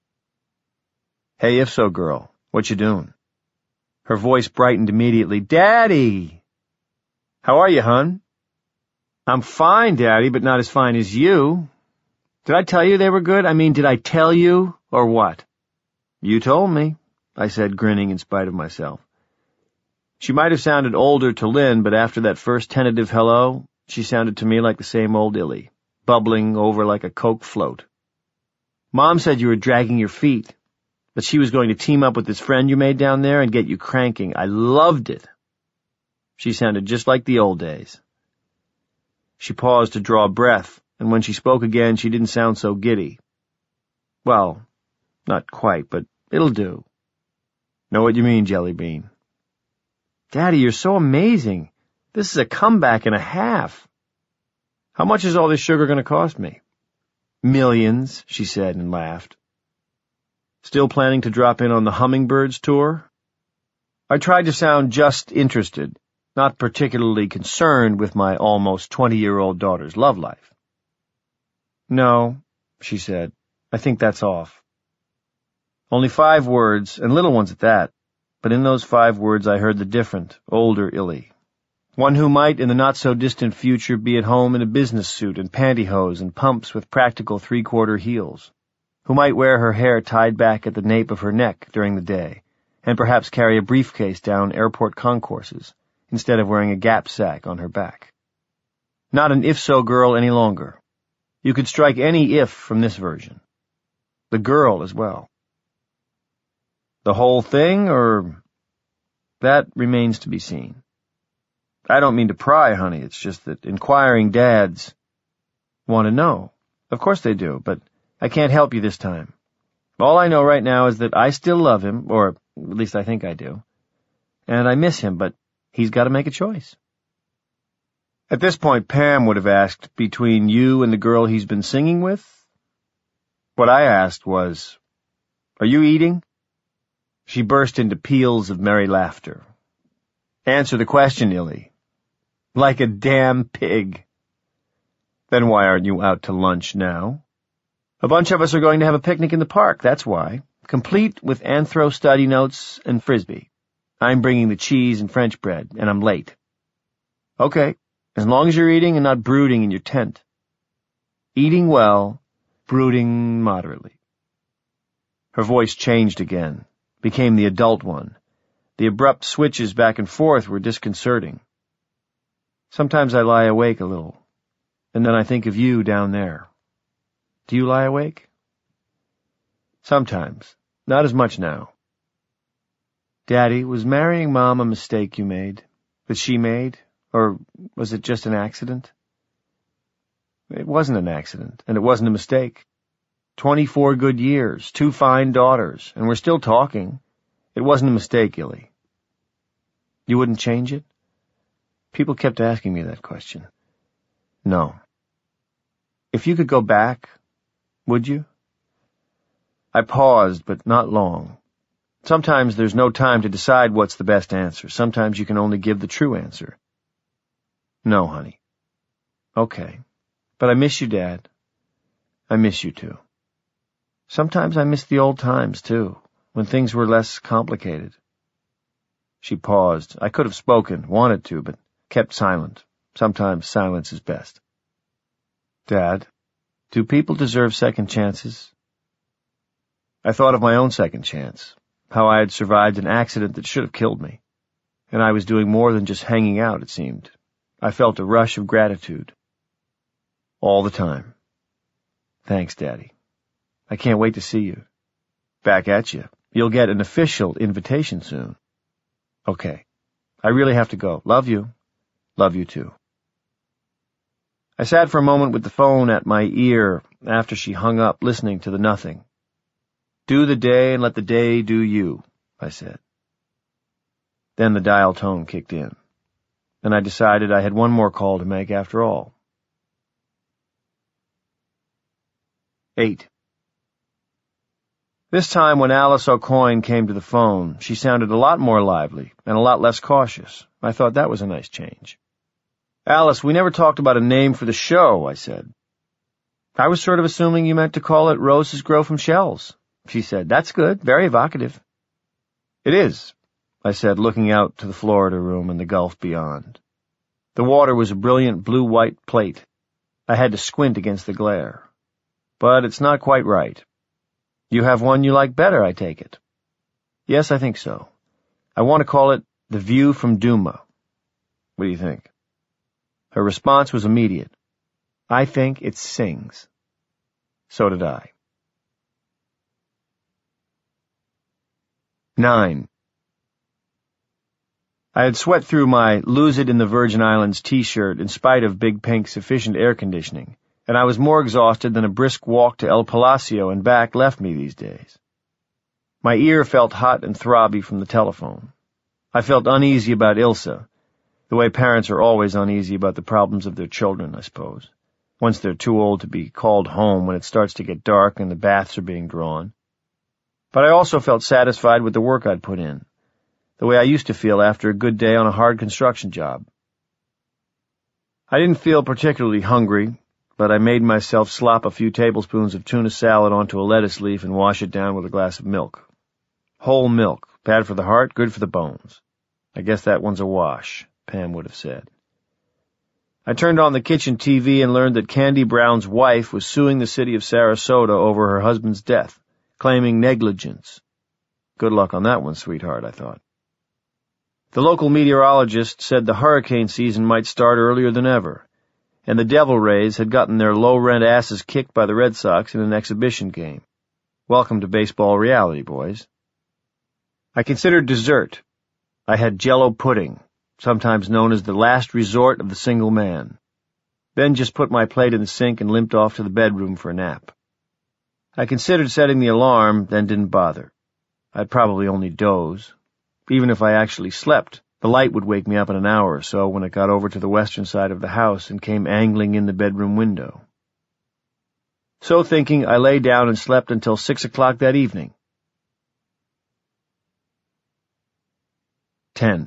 A: Hey, if so, girl, what you doing? Her voice brightened immediately. Daddy! How are you, hun? I'm fine, Daddy, but not as fine as you. Did I tell you they were good? I mean, did I tell you, or what? You told me, I said, grinning in spite of myself. She might have sounded older to Lynn, but after that first tentative hello, she sounded to me like the same old Illy, bubbling over like a Coke float. Mom said you were dragging your feet, that she was going to team up with this friend you made down there and get you cranking. I loved it. She sounded just like the old days. She paused to draw breath, and when she spoke again, she didn't sound so giddy. Well, not quite, but it'll do. Know what you mean, Jelly Bean. Daddy, you're so amazing. This is a comeback and a half. How much is all this sugar going to cost me? Millions, she said and laughed. Still planning to drop in on the Hummingbirds tour? I tried to sound just interested, not particularly concerned with my almost twenty-year-old daughter's love life. No, she said. I think that's off. Only five words, and little ones at that, but in those five words I heard the different, older Illy. One who might, in the not-so-distant future, be at home in a business suit and pantyhose and pumps with practical three-quarter heels. who might wear her hair tied back at the nape of her neck during the day, and perhaps carry a briefcase down airport concourses, instead of wearing a Gap sack on her back. Not an if-so girl any longer. You could strike any if from this version. The girl as well. The whole thing, or... That remains to be seen. I don't mean to pry, honey, it's just that inquiring dads want to know. Of course they do, but I can't help you this time. All I know right now is that I still love him, or at least I think I do. And I miss him, but he's got to make a choice. At this point, Pam would have asked, between you and the girl he's been singing with? What I asked was, are you eating? She burst into peals of merry laughter. Answer the question, Illy. Like a damn pig. Then why aren't you out to lunch now? A bunch of us are going to have a picnic in the park, that's why. Complete with anthro study notes and frisbee. I'm bringing the cheese and French bread, and I'm late. Okay. As long as you're eating and not brooding in your tent. Eating well, brooding moderately. Her voice changed again, became the adult one. The abrupt switches back and forth were disconcerting. Sometimes I lie awake a little, and then I think of you down there. Do you lie awake? Sometimes, not as much now. Daddy, was marrying Mom a mistake you made? That she made? Or was it just an accident? It wasn't an accident, and it wasn't a mistake. Twenty-four good years, two fine daughters, and we're still talking. It wasn't a mistake, Illy. You wouldn't change it? People kept asking me that question. No. If you could go back, would you? I paused, but not long. Sometimes there's no time to decide what's the best answer. Sometimes you can only give the true answer. No, honey. Okay. But I miss you, Dad. I miss you, too. Sometimes I miss the old times, too, when things were less complicated. She paused. I could have spoken, wanted to, but kept silent. Sometimes silence is best. Dad, do people deserve second chances? I thought of my own second chance, how I had survived an accident that should have killed me, and I was doing more than just hanging out, it seemed. I felt a rush of gratitude. All the time. Thanks, Daddy. I can't wait to see you. Back at you. You'll get an official invitation soon. Okay. I really have to go. Love you. Love you too. I sat for a moment with the phone at my ear after she hung up, listening to the nothing. Do the day and let the day do you, I said. Then the dial tone kicked in, and I decided I had one more call to make after all. Eight. This time when Alice O'Coin came to the phone, she sounded a lot more lively and a lot less cautious. I thought that was a nice change. Alice, we never talked about a name for the show, I said. I was sort of assuming you meant to call it Roses Grow from Shells, she said. That's good, very evocative. It is, I said, looking out to the Florida room and the Gulf beyond. The water was a brilliant blue-white plate. I had to squint against the glare. But it's not quite right. You have one you like better, I take it. Yes, I think so. I want to call it The View from Duma. What do you think? Her response was immediate. I think it sings. So did I. Nine. I had sweat through my Lose It in the Virgin Islands t-shirt in spite of Big Pink's efficient air conditioning, and I was more exhausted than a brisk walk to El Palacio and back left me these days. My ear felt hot and throbby from the telephone. I felt uneasy about Ilsa, the way parents are always uneasy about the problems of their children, I suppose, once they're too old to be called home when it starts to get dark and the baths are being drawn. But I also felt satisfied with the work I'd put in, the way I used to feel after a good day on a hard construction job. I didn't feel particularly hungry, but I made myself slop a few tablespoons of tuna salad onto a lettuce leaf and wash it down with a glass of milk. Whole milk, bad for the heart, good for the bones. I guess that one's a wash, Pam would have said. I turned on the kitchen T V and learned that Candy Brown's wife was suing the city of Sarasota over her husband's death, claiming negligence. Good luck on that one, sweetheart, I thought. The local meteorologist said the hurricane season might start earlier than ever, and the Devil Rays had gotten their low-rent asses kicked by the Red Sox in an exhibition game. Welcome to baseball reality, boys. I considered dessert. I had Jell-O pudding, sometimes known as the last resort of the single man. Then just put my plate in the sink and limped off to the bedroom for a nap. I considered setting the alarm, then didn't bother. I'd probably only doze. Even if I actually slept, the light would wake me up in an hour or so when it got over to the western side of the house and came angling in the bedroom window. So thinking, I lay down and slept until six o'clock that evening. Ten.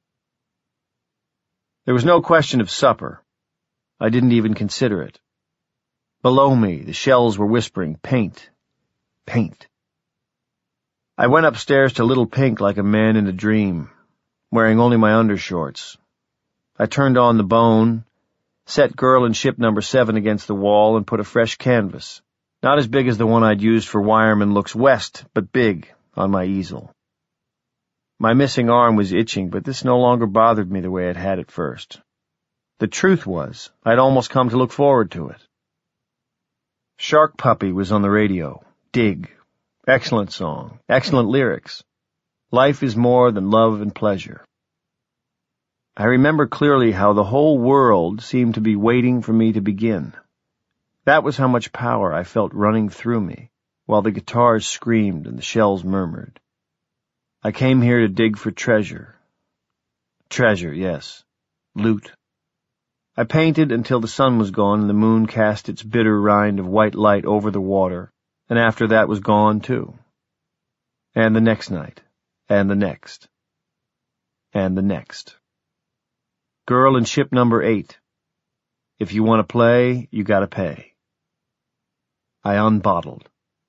A: There was no question of supper. I didn't even consider it. Below me, the shells were whispering, paint, paint. I went upstairs to Little Pink like a man in a dream, wearing only my undershorts. I turned on the bone, set Girl in ship number seven against the wall, and put a fresh canvas, not as big as the one I'd used for Wireman Looks West, but big, on my easel. My missing arm was itching, but this no longer bothered me the way it had at first. The truth was, I'd almost come to look forward to it. Shark Puppy was on the radio. Dig. Excellent song. Excellent lyrics. Life is more than love and pleasure. I remember clearly how the whole world seemed to be waiting for me to begin. That was how much power I felt running through me, while the guitars screamed and the shells murmured. I came here to dig for treasure. Treasure, yes. Loot. I painted until the sun was gone and the moon cast its bitter rind of white light over the water, and after that was gone too. And the next night, and the next, and the next. Girl in ship number eight. If you want to play, you gotta pay. I unbottled.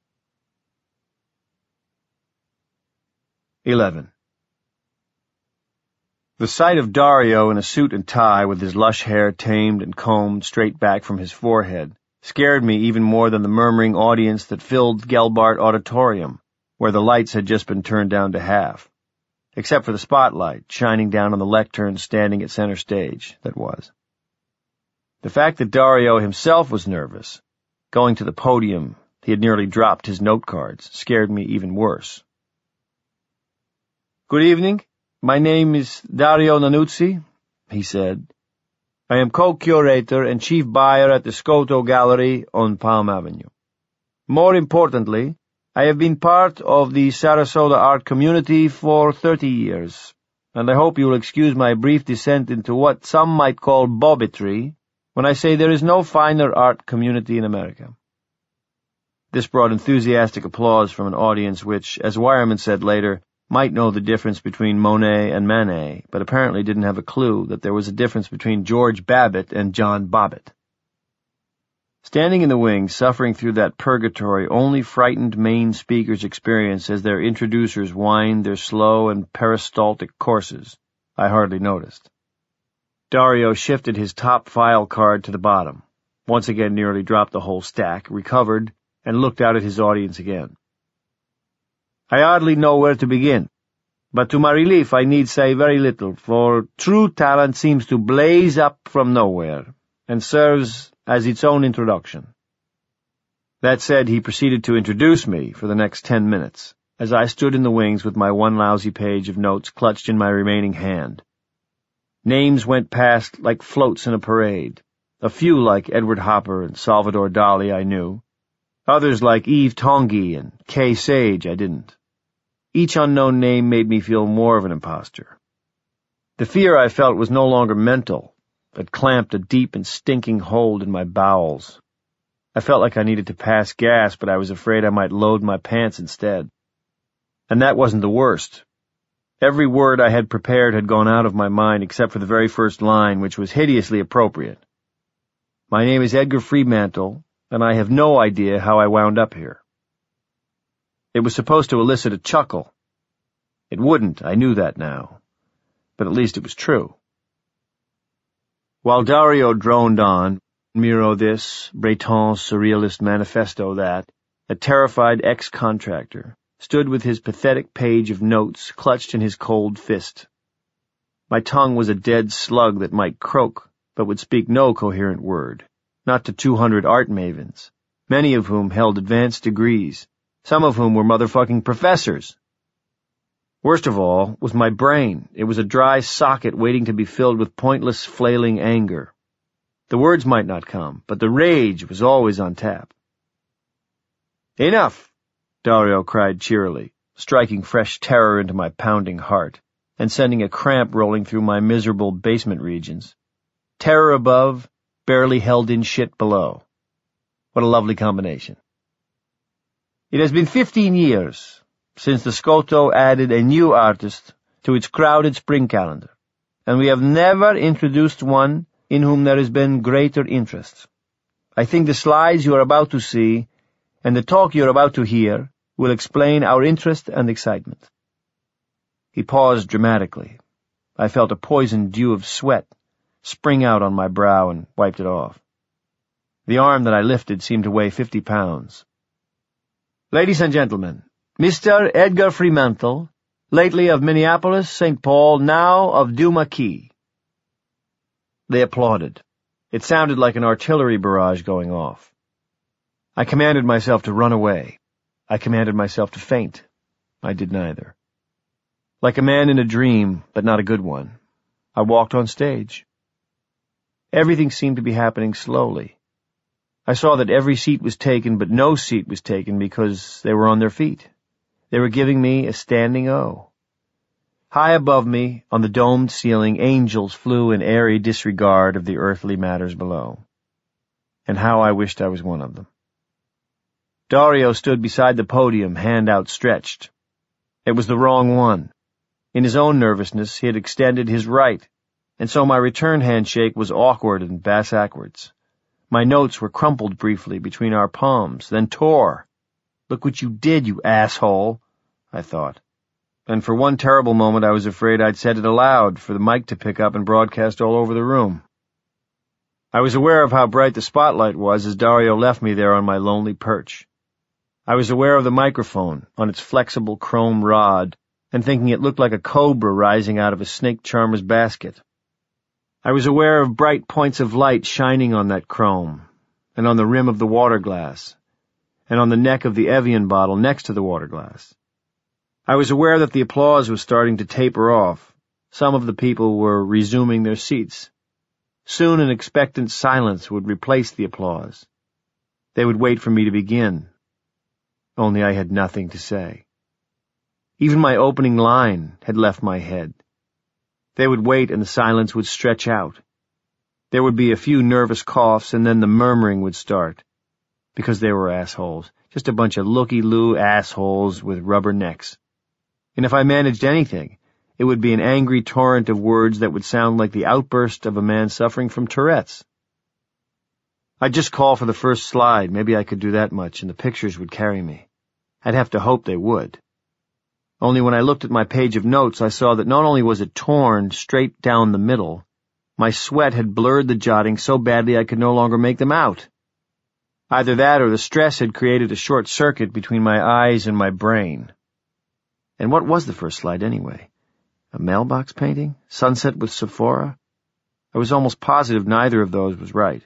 A: Eleven. The sight of Dario in a suit and tie with his lush hair tamed and combed straight back from his forehead scared me even more than the murmuring audience that filled Gelbart Auditorium, where the lights had just been turned down to half, except for the spotlight shining down on the lectern standing at center stage, that was. The fact that Dario himself was nervous, going to the podium, he had nearly dropped his note cards, scared me even worse. Good evening. My name is Dario Nanuzzi, he said. I am co-curator and chief buyer at the Scoto Gallery on Palm Avenue. More importantly, I have been part of the Sarasota art community for thirty years, and I hope you will excuse my brief descent into what some might call bobbitry when I say there is no finer art community in America. This brought enthusiastic applause from an audience which, as Wireman said later, might know the difference between Monet and Manet, but apparently didn't have a clue that there was a difference between George Babbitt and John Bobbitt. Standing in the wings, suffering through that purgatory only frightened main speakers experience as their introducers whined their slow and peristaltic courses, I hardly noticed. Dario shifted his top file card to the bottom, once again nearly dropped the whole stack, recovered, and looked out at his audience again. I hardly know where to begin, but to my relief I need say very little, for true talent seems to blaze up from nowhere, and serves as its own introduction. That said, he proceeded to introduce me for the next ten minutes, as I stood in the wings with my one lousy page of notes clutched in my remaining hand. Names went past like floats in a parade. A few like Edward Hopper and Salvador Dali I knew. Others like Eve Tongi and Kay Sage I didn't. Each unknown name made me feel more of an imposter. The fear I felt was no longer mental. It clamped a deep and stinking hold in my bowels. I felt like I needed to pass gas, but I was afraid I might load my pants instead. And that wasn't the worst. Every word I had prepared had gone out of my mind except for the very first line, which was hideously appropriate. My name is Edgar Freemantle, and I have no idea how I wound up here. It was supposed to elicit a chuckle. It wouldn't, I knew that now. But at least it was true. While Dario droned on, Miro this, Breton surrealist manifesto that, a terrified ex-contractor, stood with his pathetic page of notes clutched in his cold fist. My tongue was a dead slug that might croak, but would speak no coherent word, not to two hundred art mavens, many of whom held advanced degrees, some of whom were motherfucking professors. Worst of all was my brain. It was a dry socket waiting to be filled with pointless, flailing anger. The words might not come, but the rage was always on tap. "Enough!" Dario cried cheerily, striking fresh terror into my pounding heart, and sending a cramp rolling through my miserable basement regions. Terror above, barely held in shit below. What a lovely combination. "It has been fifteen years since the Scoto added a new artist to its crowded spring calendar, and we have never introduced one in whom there has been greater interest. I think the slides you are about to see and the talk you are about to hear will explain our interest and excitement." He paused dramatically. I felt a poisoned dew of sweat spring out on my brow and wiped it off. The arm that I lifted seemed to weigh fifty pounds. "Ladies and gentlemen, Mister Edgar Fremantle, lately of Minneapolis, Saint Paul, now of Duma-Key." They applauded. It sounded like an artillery barrage going off. I commanded myself to run away. I commanded myself to faint. I did neither. Like a man in a dream, but not a good one, I walked on stage. Everything seemed to be happening slowly. I saw that every seat was taken, but no seat was taken because they were on their feet. They were giving me a standing O. High above me, on the domed ceiling, angels flew in airy disregard of the earthly matters below. And how I wished I was one of them. Dario stood beside the podium, hand outstretched. It was the wrong one. In his own nervousness, he had extended his right, and so my return handshake was awkward and bass-ackwards. My notes were crumpled briefly between our palms, then tore. "Look what you did, you asshole," I thought. And for one terrible moment I was afraid I'd said it aloud for the mic to pick up and broadcast all over the room. I was aware of how bright the spotlight was as Dario left me there on my lonely perch. I was aware of the microphone on its flexible chrome rod, and thinking it looked like a cobra rising out of a snake charmer's basket. I was aware of bright points of light shining on that chrome, and on the rim of the water glass, and on the neck of the Evian bottle next to the water glass. I was aware that the applause was starting to taper off. Some of the people were resuming their seats. Soon an expectant silence would replace the applause. They would wait for me to begin. Only I had nothing to say. Even my opening line had left my head. They would wait and the silence would stretch out. There would be a few nervous coughs and then the murmuring would start. Because they were assholes. Just a bunch of looky-loo assholes with rubber necks. And if I managed anything, it would be an angry torrent of words that would sound like the outburst of a man suffering from Tourette's. I'd just call for the first slide. Maybe I could do that much and the pictures would carry me. I'd have to hope they would. Only when I looked at my page of notes, I saw that not only was it torn straight down the middle, my sweat had blurred the jotting so badly I could no longer make them out. Either that or the stress had created a short circuit between my eyes and my brain. And what was the first slide anyway? A mailbox painting? Sunset with Sephora? I was almost positive neither of those was right.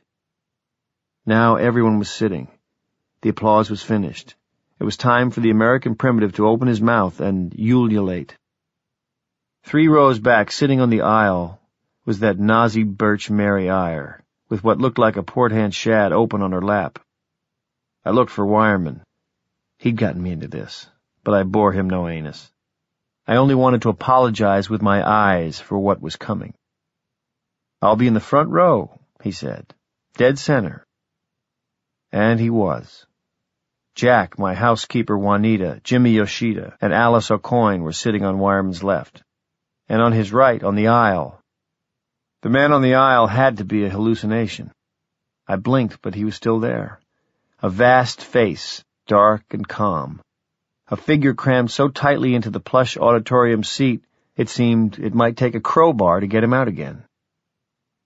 A: Now everyone was sitting. The applause was finished. It was time for the American primitive to open his mouth and ululate. Three rows back, sitting on the aisle, was that Nazi birch Mary Eyre, with what looked like a port-hand shad open on her lap. I looked for Wireman. He'd gotten me into this, but I bore him no anus. I only wanted to apologize with my eyes for what was coming. "I'll be in the front row," he said, "dead center." And he was. Jack, my housekeeper Juanita, Jimmy Yoshida, and Alice O'Coin were sitting on Wireman's left. And on his right, on the aisle. The man on the aisle had to be a hallucination. I blinked, but he was still there. A vast face, dark and calm. A figure crammed so tightly into the plush auditorium seat, it seemed it might take a crowbar to get him out again.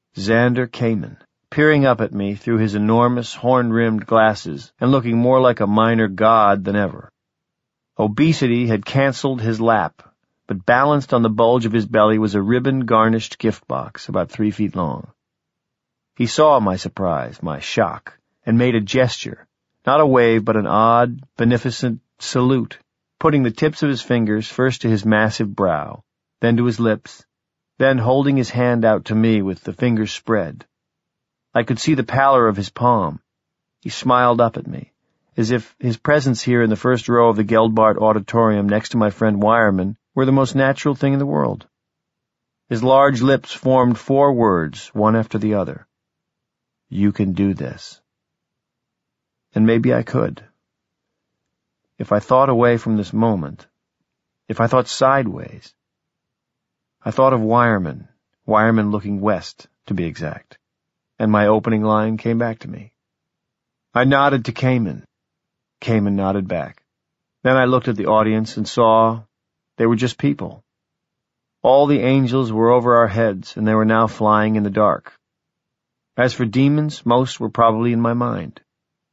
A: Xander Kamen, peering up at me through his enormous horn-rimmed glasses and looking more like a minor god than ever. Obesity had canceled his lap, but balanced on the bulge of his belly was a ribbon-garnished gift box about three feet long. He saw my surprise, my shock, and made a gesture, not a wave but an odd, beneficent salute, putting the tips of his fingers first to his massive brow, then to his lips, then holding his hand out to me with the fingers spread. I could see the pallor of his palm. He smiled up at me, as if his presence here in the first row of the Geldbart Auditorium next to my friend Wireman were the most natural thing in the world. His large lips formed four words, one after the other. You can do this. And maybe I could. If I thought away from this moment, if I thought sideways, I thought of Wireman, Wireman looking west, to be exact, and my opening line came back to me. I nodded to Kamen. Kamen nodded back. Then I looked at the audience and saw they were just people. All the angels were over our heads, and they were now flying in the dark. As for demons, most were probably in my mind.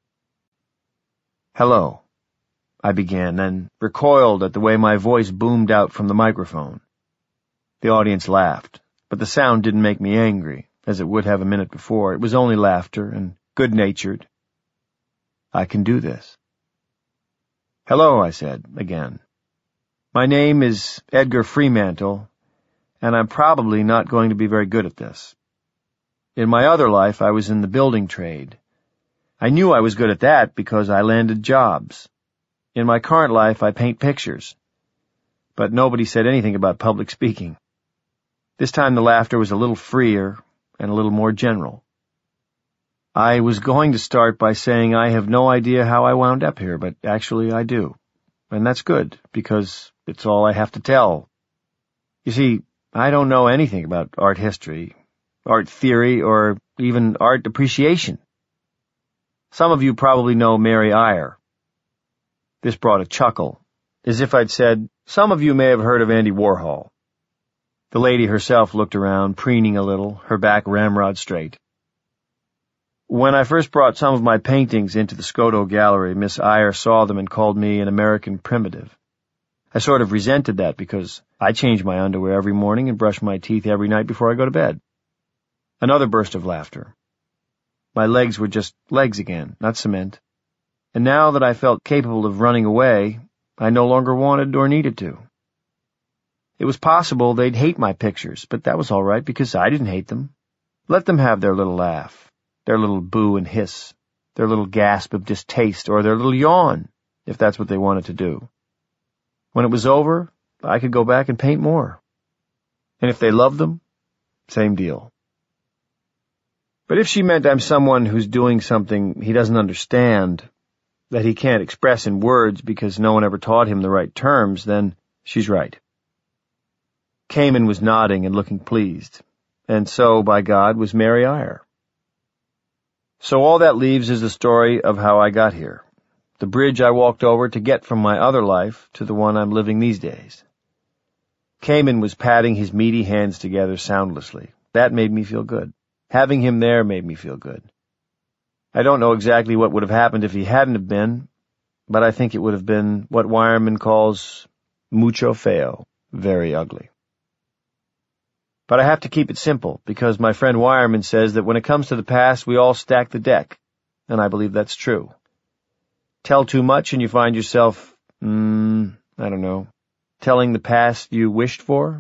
A: Hello, I began, then recoiled at the way my voice boomed out from the microphone. The audience laughed, but the sound didn't make me angry, as it would have a minute before. It was only laughter, and good-natured. I can do this. Hello, I said, again. My name is Edgar Fremantle, and I'm probably not going to be very good at this. In my other life, I was in the building trade. I knew I was good at that because I landed jobs. In my current life, I paint pictures. But nobody said anything about public speaking. This time the laughter was a little freer and a little more general. I was going to start by saying I have no idea how I wound up here, but actually I do. And that's good, because it's all I have to tell. You see, I don't know anything about art history, art theory, or even art appreciation. Some of you probably know Mary Iyer. This brought a chuckle, as if I'd said, some of you may have heard of Andy Warhol. The lady herself looked around, preening a little, her back ramrod straight. When I first brought some of my paintings into the Skoto Gallery, Miss Iyer saw them and called me an American primitive. I sort of resented that because I change my underwear every morning and brush my teeth every night before I go to bed. Another burst of laughter. My legs were just legs again, not cement. And now that I felt capable of running away, I no longer wanted or needed to. It was possible they'd hate my pictures, but that was all right because I didn't hate them. Let them have their little laugh, their little boo and hiss, their little gasp of distaste, or their little yawn, if that's what they wanted to do. When it was over, I could go back and paint more. And if they loved them, same deal. But if she meant I'm someone who's doing something he doesn't understand, that he can't express in words because no one ever taught him the right terms, then she's right. Kamen was nodding and looking pleased, and so, by God, was Mary Iyer. So all that leaves is the story of how I got here, the bridge I walked over to get from my other life to the one I'm living these days. Kamen was patting his meaty hands together soundlessly. That made me feel good. Having him there made me feel good. I don't know exactly what would have happened if he hadn't have been, but I think it would have been what Wireman calls mucho feo, very ugly. But I have to keep it simple, because my friend Wireman says that when it comes to the past, we all stack the deck, and I believe that's true. Tell too much and you find yourself, mm, I don't know, telling the past you wished for?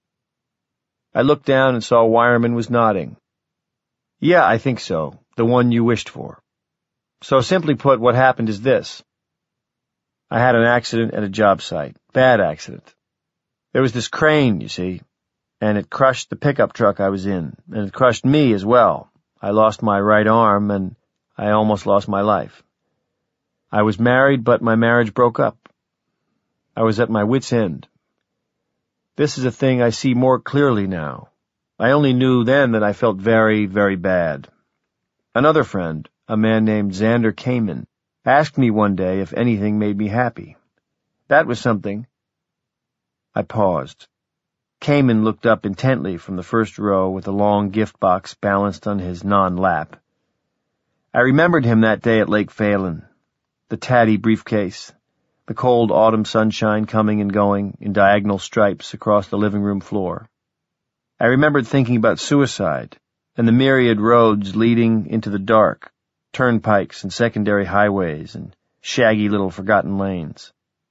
A: I looked down and saw Wireman was nodding. Yeah, I think so, the one you wished for. So simply put, what happened is this. I had an accident at a job site, bad accident. There was this crane, you see, and it crushed the pickup truck I was in, and it crushed me as well. I lost my right arm, and I almost lost my life. I was married, but my marriage broke up. I was at my wit's end. This is a thing I see more clearly now. I only knew then that I felt very, very bad. Another friend, a man named Xander Kamen, asked me one day if anything made me happy. That was something. I paused. Cayman looked up intently from the first row with a long gift box balanced on his non-lap. I remembered him that day at Lake Phelan, the tatty briefcase, the cold autumn sunshine coming and going in diagonal stripes across the living room floor. I remembered thinking about suicide and the myriad roads leading into the dark, turnpikes and secondary highways and shaggy little forgotten lanes.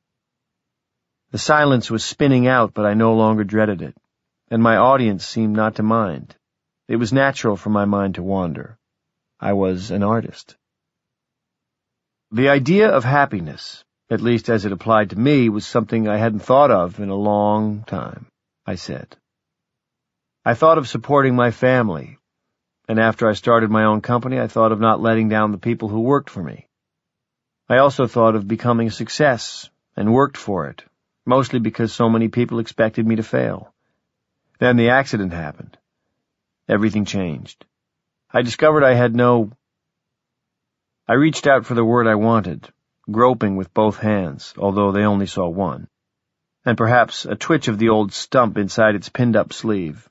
A: The silence was spinning out, but I no longer dreaded it, and my audience seemed not to mind. It was natural for my mind to wander. I was an artist. The idea of happiness, at least as it applied to me, was something I hadn't thought of in a long time, I said. I thought of supporting my family, and after I started my own company, I thought of not letting down the people who worked for me. I also thought of becoming a success, and worked for it, mostly because so many people expected me to fail. Then the accident happened. Everything changed. I discovered I had no... I reached out for the word I wanted, groping with both hands, although they only saw one, and perhaps a twitch of the old stump inside its pinned-up sleeve.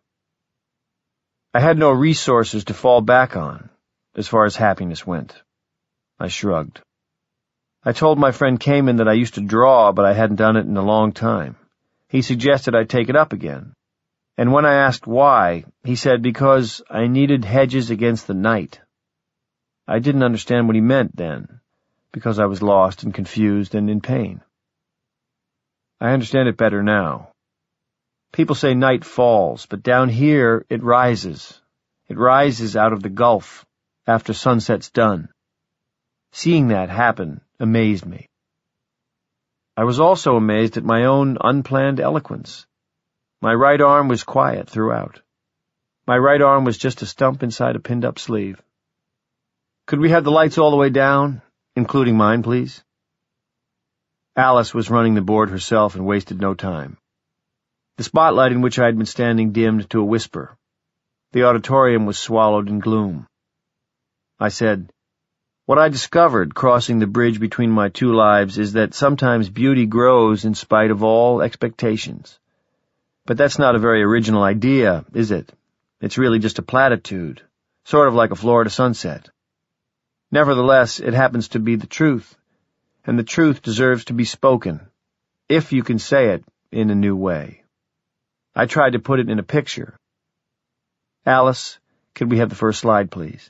A: I had no resources to fall back on, as far as happiness went. I shrugged. I told my friend Cayman that I used to draw, but I hadn't done it in a long time. He suggested I take it up again. And when I asked why, he said because I needed hedges against the night. I didn't understand what he meant then, because I was lost and confused and in pain. I understand it better now. People say night falls, but down here it rises. It rises out of the gulf after sunset's done. Seeing that happen amazed me. I was also amazed at my own unplanned eloquence. My right arm was quiet throughout. My right arm was just a stump inside a pinned-up sleeve. Could we have the lights all the way down, including mine, please? Alice was running the board herself and wasted no time. The spotlight in which I had been standing dimmed to a whisper. The auditorium was swallowed in gloom. I said, "What I discovered crossing the bridge between my two lives is that sometimes beauty grows in spite of all expectations. But that's not a very original idea, is it? It's really just a platitude, sort of like a Florida sunset. Nevertheless, it happens to be the truth, and the truth deserves to be spoken, if you can say it in a new way." I tried to put it in a picture. Alice, could we have the first slide, please?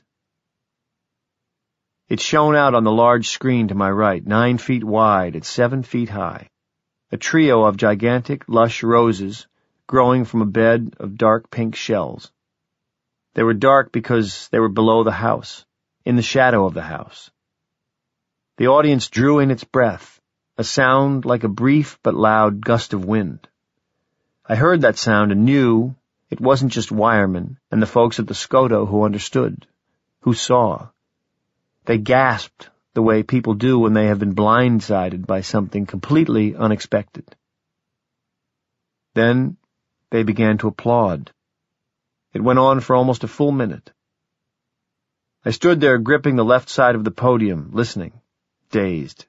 A: It shone out on the large screen to my right, nine feet wide and seven feet high. A trio of gigantic, lush roses growing from a bed of dark pink shells. They were dark because they were below the house, in the shadow of the house. The audience drew in its breath, a sound like a brief but loud gust of wind. I heard that sound and knew it wasn't just wiremen and the folks at the Scoto who understood, who saw. They gasped the way people do when they have been blindsided by something completely unexpected. Then they began to applaud. It went on for almost a full minute. I stood there gripping the left side of the podium, listening, dazed.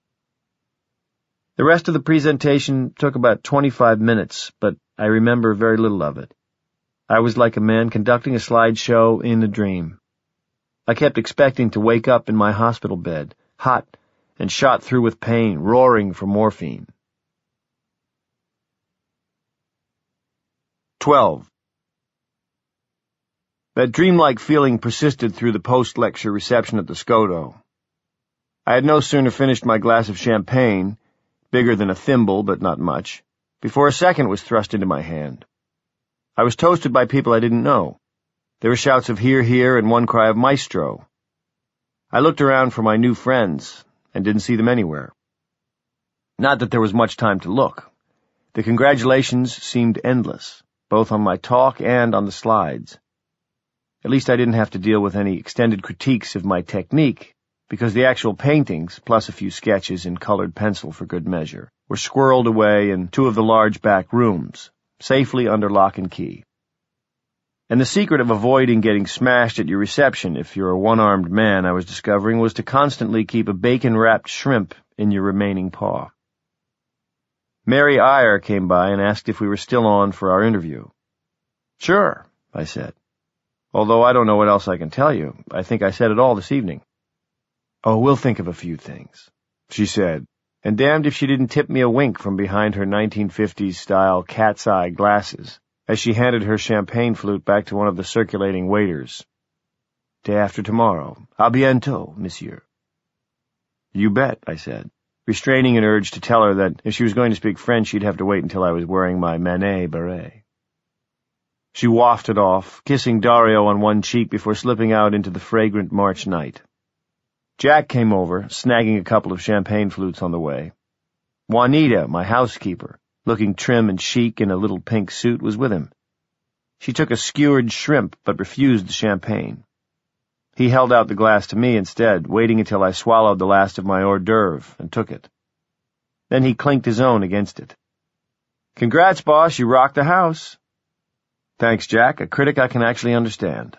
A: The rest of the presentation took about twenty-five minutes, but I remember very little of it. I was like a man conducting a slideshow in a dream. I kept expecting to wake up in my hospital bed, hot and shot through with pain, roaring for morphine. Twelve. That dreamlike feeling persisted through the post-lecture reception at the Scoto. I had no sooner finished my glass of champagne, bigger than a thimble but not much, before a second was thrust into my hand. I was toasted by people I didn't know. There were shouts of "hear, hear," and one cry of "maestro." I looked around for my new friends and didn't see them anywhere. Not that there was much time to look. The congratulations seemed endless, both on my talk and on the slides. At least I didn't have to deal with any extended critiques of my technique, because the actual paintings, plus a few sketches in colored pencil for good measure, were squirreled away in two of the large back rooms, safely under lock and key. And the secret of avoiding getting smashed at your reception if you're a one-armed man, I was discovering, was to constantly keep a bacon-wrapped shrimp in your remaining paw. Mary Eyre came by and asked if we were still on for our interview. Sure, I said. Although I don't know what else I can tell you. I think I said it all this evening. Oh, we'll think of a few things, she said, and damned if she didn't tip me a wink from behind her nineteen fifties-style cat's-eye glasses as she handed her champagne flute back to one of the circulating waiters. Day after tomorrow. À bientôt, monsieur. You bet, I said, restraining an urge to tell her that if she was going to speak French, she'd have to wait until I was wearing my Manet beret. She wafted off, kissing Dario on one cheek before slipping out into the fragrant March night. Jack came over, snagging a couple of champagne flutes on the way. Juanita, my housekeeper, looking trim and chic in a little pink suit, was with him. She took a skewered shrimp but refused the champagne. He held out the glass to me instead, waiting until I swallowed the last of my hors d'oeuvre, and took it. Then he clinked his own against it. Congrats, boss, you rocked the house. Thanks, Jack, a critic I can actually understand.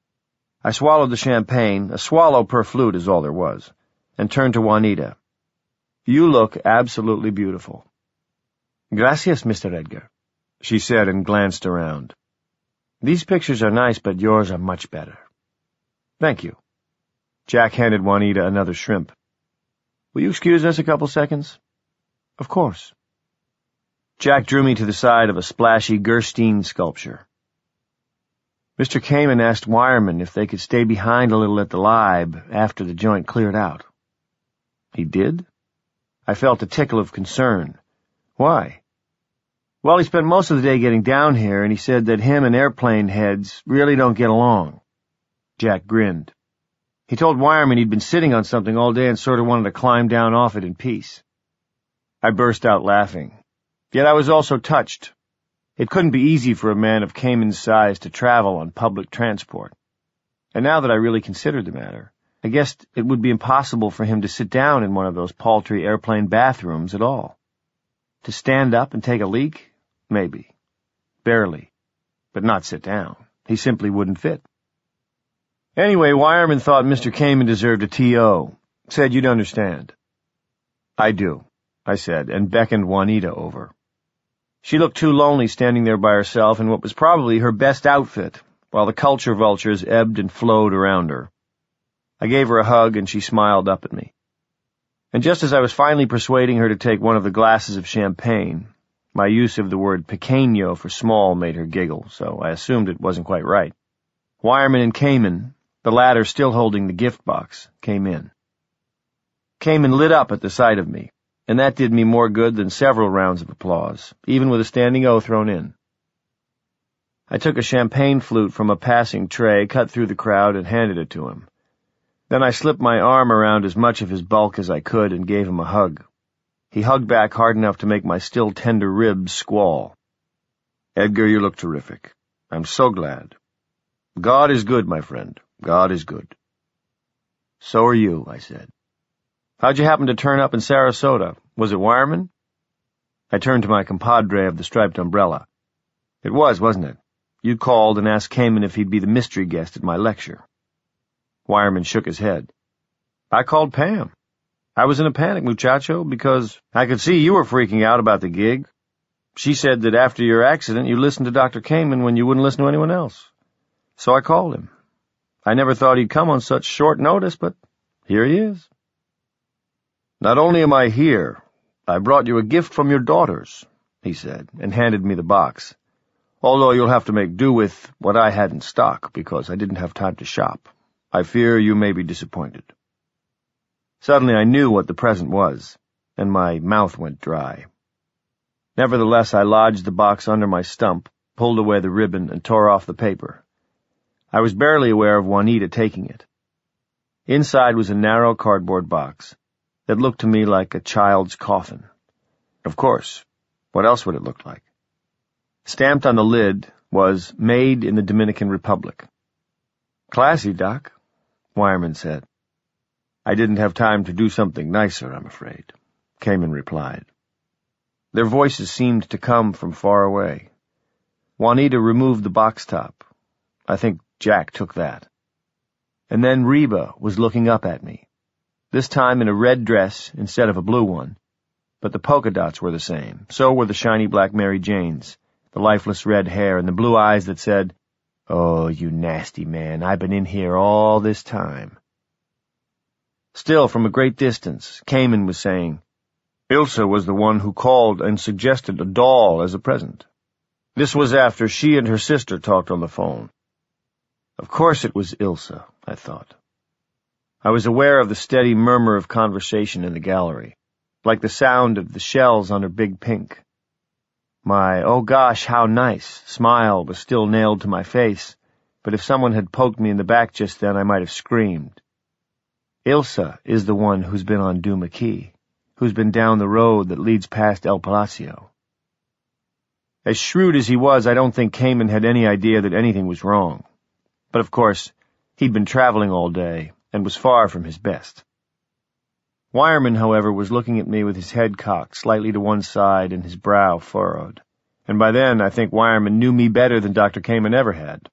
A: I swallowed the champagne, a swallow per flute is all there was, and turned to Juanita. You look absolutely beautiful. Gracias, Mister Edgar, she said and glanced around. These pictures are nice, but yours are much better. Thank you. Jack handed Juanita another shrimp. Will you excuse us a couple seconds? Of course. Jack drew me to the side of a splashy Gerstein sculpture. Mister Kamen asked Wireman if they could stay behind a little at the Lib after the joint cleared out. He did? I felt a tickle of concern. Why? Well, he spent most of the day getting down here, and he said that him and airplane heads really don't get along. Jack grinned. He told Wireman he'd been sitting on something all day and sort of wanted to climb down off it in peace. I burst out laughing. Yet I was also touched. It couldn't be easy for a man of Kamen's size to travel on public transport. And now that I really considered the matter, I guessed it would be impossible for him to sit down in one of those paltry airplane bathrooms at all. To stand up and take a leak? Maybe. Barely. But not sit down. He simply wouldn't fit. Anyway, Wireman thought Mister Kamen deserved a T O. Said you'd understand. I do, I said, and beckoned Juanita over. She looked too lonely standing there by herself in what was probably her best outfit, while the culture vultures ebbed and flowed around her. I gave her a hug, and she smiled up at me. And just as I was finally persuading her to take one of the glasses of champagne, my use of the word pequeño for small made her giggle, so I assumed it wasn't quite right. Wireman and Kamen, the latter still holding the gift box, came in. Kamen lit up at the sight of me, and that did me more good than several rounds of applause, even with a standing O thrown in. I took a champagne flute from a passing tray, cut through the crowd, and handed it to him. Then I slipped my arm around as much of his bulk as I could and gave him a hug. He hugged back hard enough to make my still tender ribs squall. Edgar, you look terrific. I'm so glad. God is good, my friend. God is good. So are you, I said. How'd you happen to turn up in Sarasota? Was it Wireman? I turned to my compadre of the striped umbrella. It was, wasn't it? You called and asked Kamen if he'd be the mystery guest at my lecture. Wireman shook his head. I called Pam. I was in a panic, muchacho, because I could see you were freaking out about the gig. She said that after your accident you listened to Doctor Kamen when you wouldn't listen to anyone else. So I called him. I never thought he'd come on such short notice, but here he is. Not only am I here, I brought you a gift from your daughters, he said, and handed me the box. Although you'll have to make do with what I had in stock, because I didn't have time to shop. I fear you may be disappointed. Suddenly I knew what the present was, and my mouth went dry. Nevertheless, I lodged the box under my stump, pulled away the ribbon, and tore off the paper. I was barely aware of Juanita taking it. Inside was a narrow cardboard box that looked to me like a child's coffin. Of course, what else would it look like? Stamped on the lid was Made in the Dominican Republic. Classy, Doc, Wireman said. I didn't have time to do something nicer, I'm afraid, Kamen replied. Their voices seemed to come from far away. Juanita removed the box top. I think Jack took that. And then Reba was looking up at me, this time in a red dress instead of a blue one, but the polka dots were the same. So were the shiny black Mary Janes, the lifeless red hair, and the blue eyes that said, "Oh, you nasty man, I've been in here all this time." Still, from a great distance, Cayman was saying, "Ilsa was the one who called and suggested a doll as a present." This was after she and her sister talked on the phone. Of course it was Ilsa, I thought. I was aware of the steady murmur of conversation in the gallery, like the sound of the shells on her big pink. My "oh gosh, how nice" smile was still nailed to my face, but if someone had poked me in the back just then, I might have screamed. Ilsa is the one who's been on Duma Key, who's been down the road that leads past El Palacio. As shrewd as he was, I don't think Cayman had any idea that anything was wrong. But of course, he'd been traveling all day and was far from his best. Wireman, however, was looking at me with his head cocked slightly to one side and his brow furrowed, and by then I think Wireman knew me better than Doctor Cayman ever had.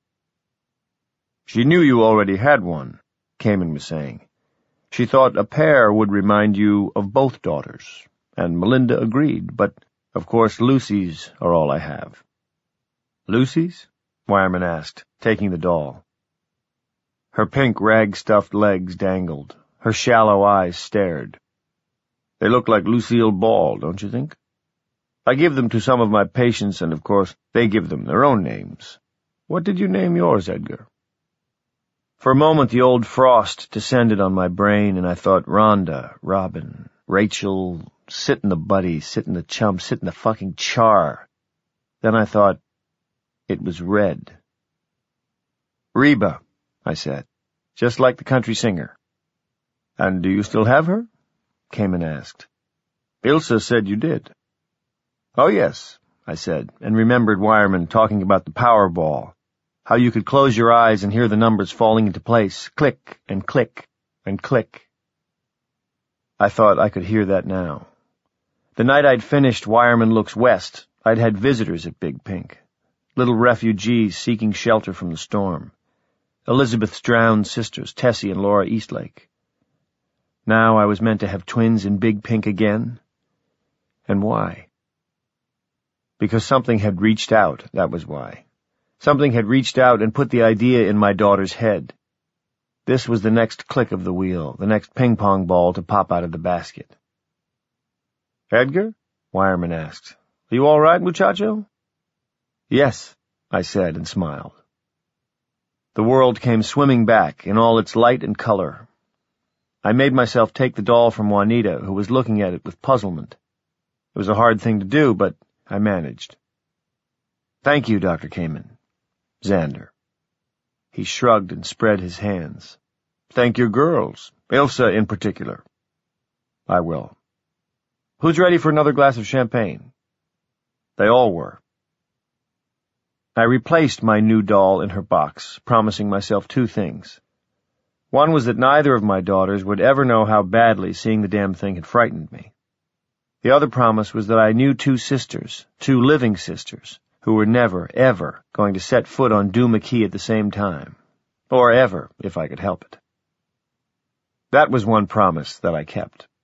A: "She knew you already had one," Cayman was saying. "She thought a pair would remind you of both daughters, and Melinda agreed, but, of course, Lucy's are all I have." "Lucy's?" Wireman asked, taking the doll. Her pink rag-stuffed legs dangled. Her shallow eyes stared. "They look like Lucille Ball, don't you think? I give them to some of my patients, and of course they give them their own names. What did you name yours, Edgar?" For a moment the old frost descended on my brain, and I thought Rhonda, Robin, Rachel, sit in the buddy, sit in the chump, sit in the fucking char. Then I thought it was Red. "Reba," I said, "just like the country singer." "And do you still have her?" Cayman asked. "Ilsa said you did." "Oh, yes," I said, and remembered Wireman talking about the Powerball, how you could close your eyes and hear the numbers falling into place, click and click and click. I thought I could hear that now. The night I'd finished Wireman Looks West, I'd had visitors at Big Pink, little refugees seeking shelter from the storm. Elizabeth's drowned sisters, Tessie and Laura Eastlake. Now I was meant to have twins in Big Pink again? And why? Because something had reached out, that was why. Something had reached out and put the idea in my daughter's head. This was the next click of the wheel, the next ping-pong ball to pop out of the basket. "Edgar?" Wireman asked. "Are you all right, muchacho?" "Yes," I said and smiled. The world came swimming back in all its light and color. I made myself take the doll from Juanita, who was looking at it with puzzlement. It was a hard thing to do, but I managed. "Thank you, Doctor Cayman. Xander." He shrugged and spread his hands. "Thank your girls, Ilsa in particular." "I will." "Who's ready for another glass of champagne?" They all were. I replaced my new doll in her box, promising myself two things. One was that neither of my daughters would ever know how badly seeing the damn thing had frightened me. The other promise was that I knew two sisters, two living sisters, who were never, ever going to set foot on Duma Key at the same time. Or ever, if I could help it. That was one promise that I kept.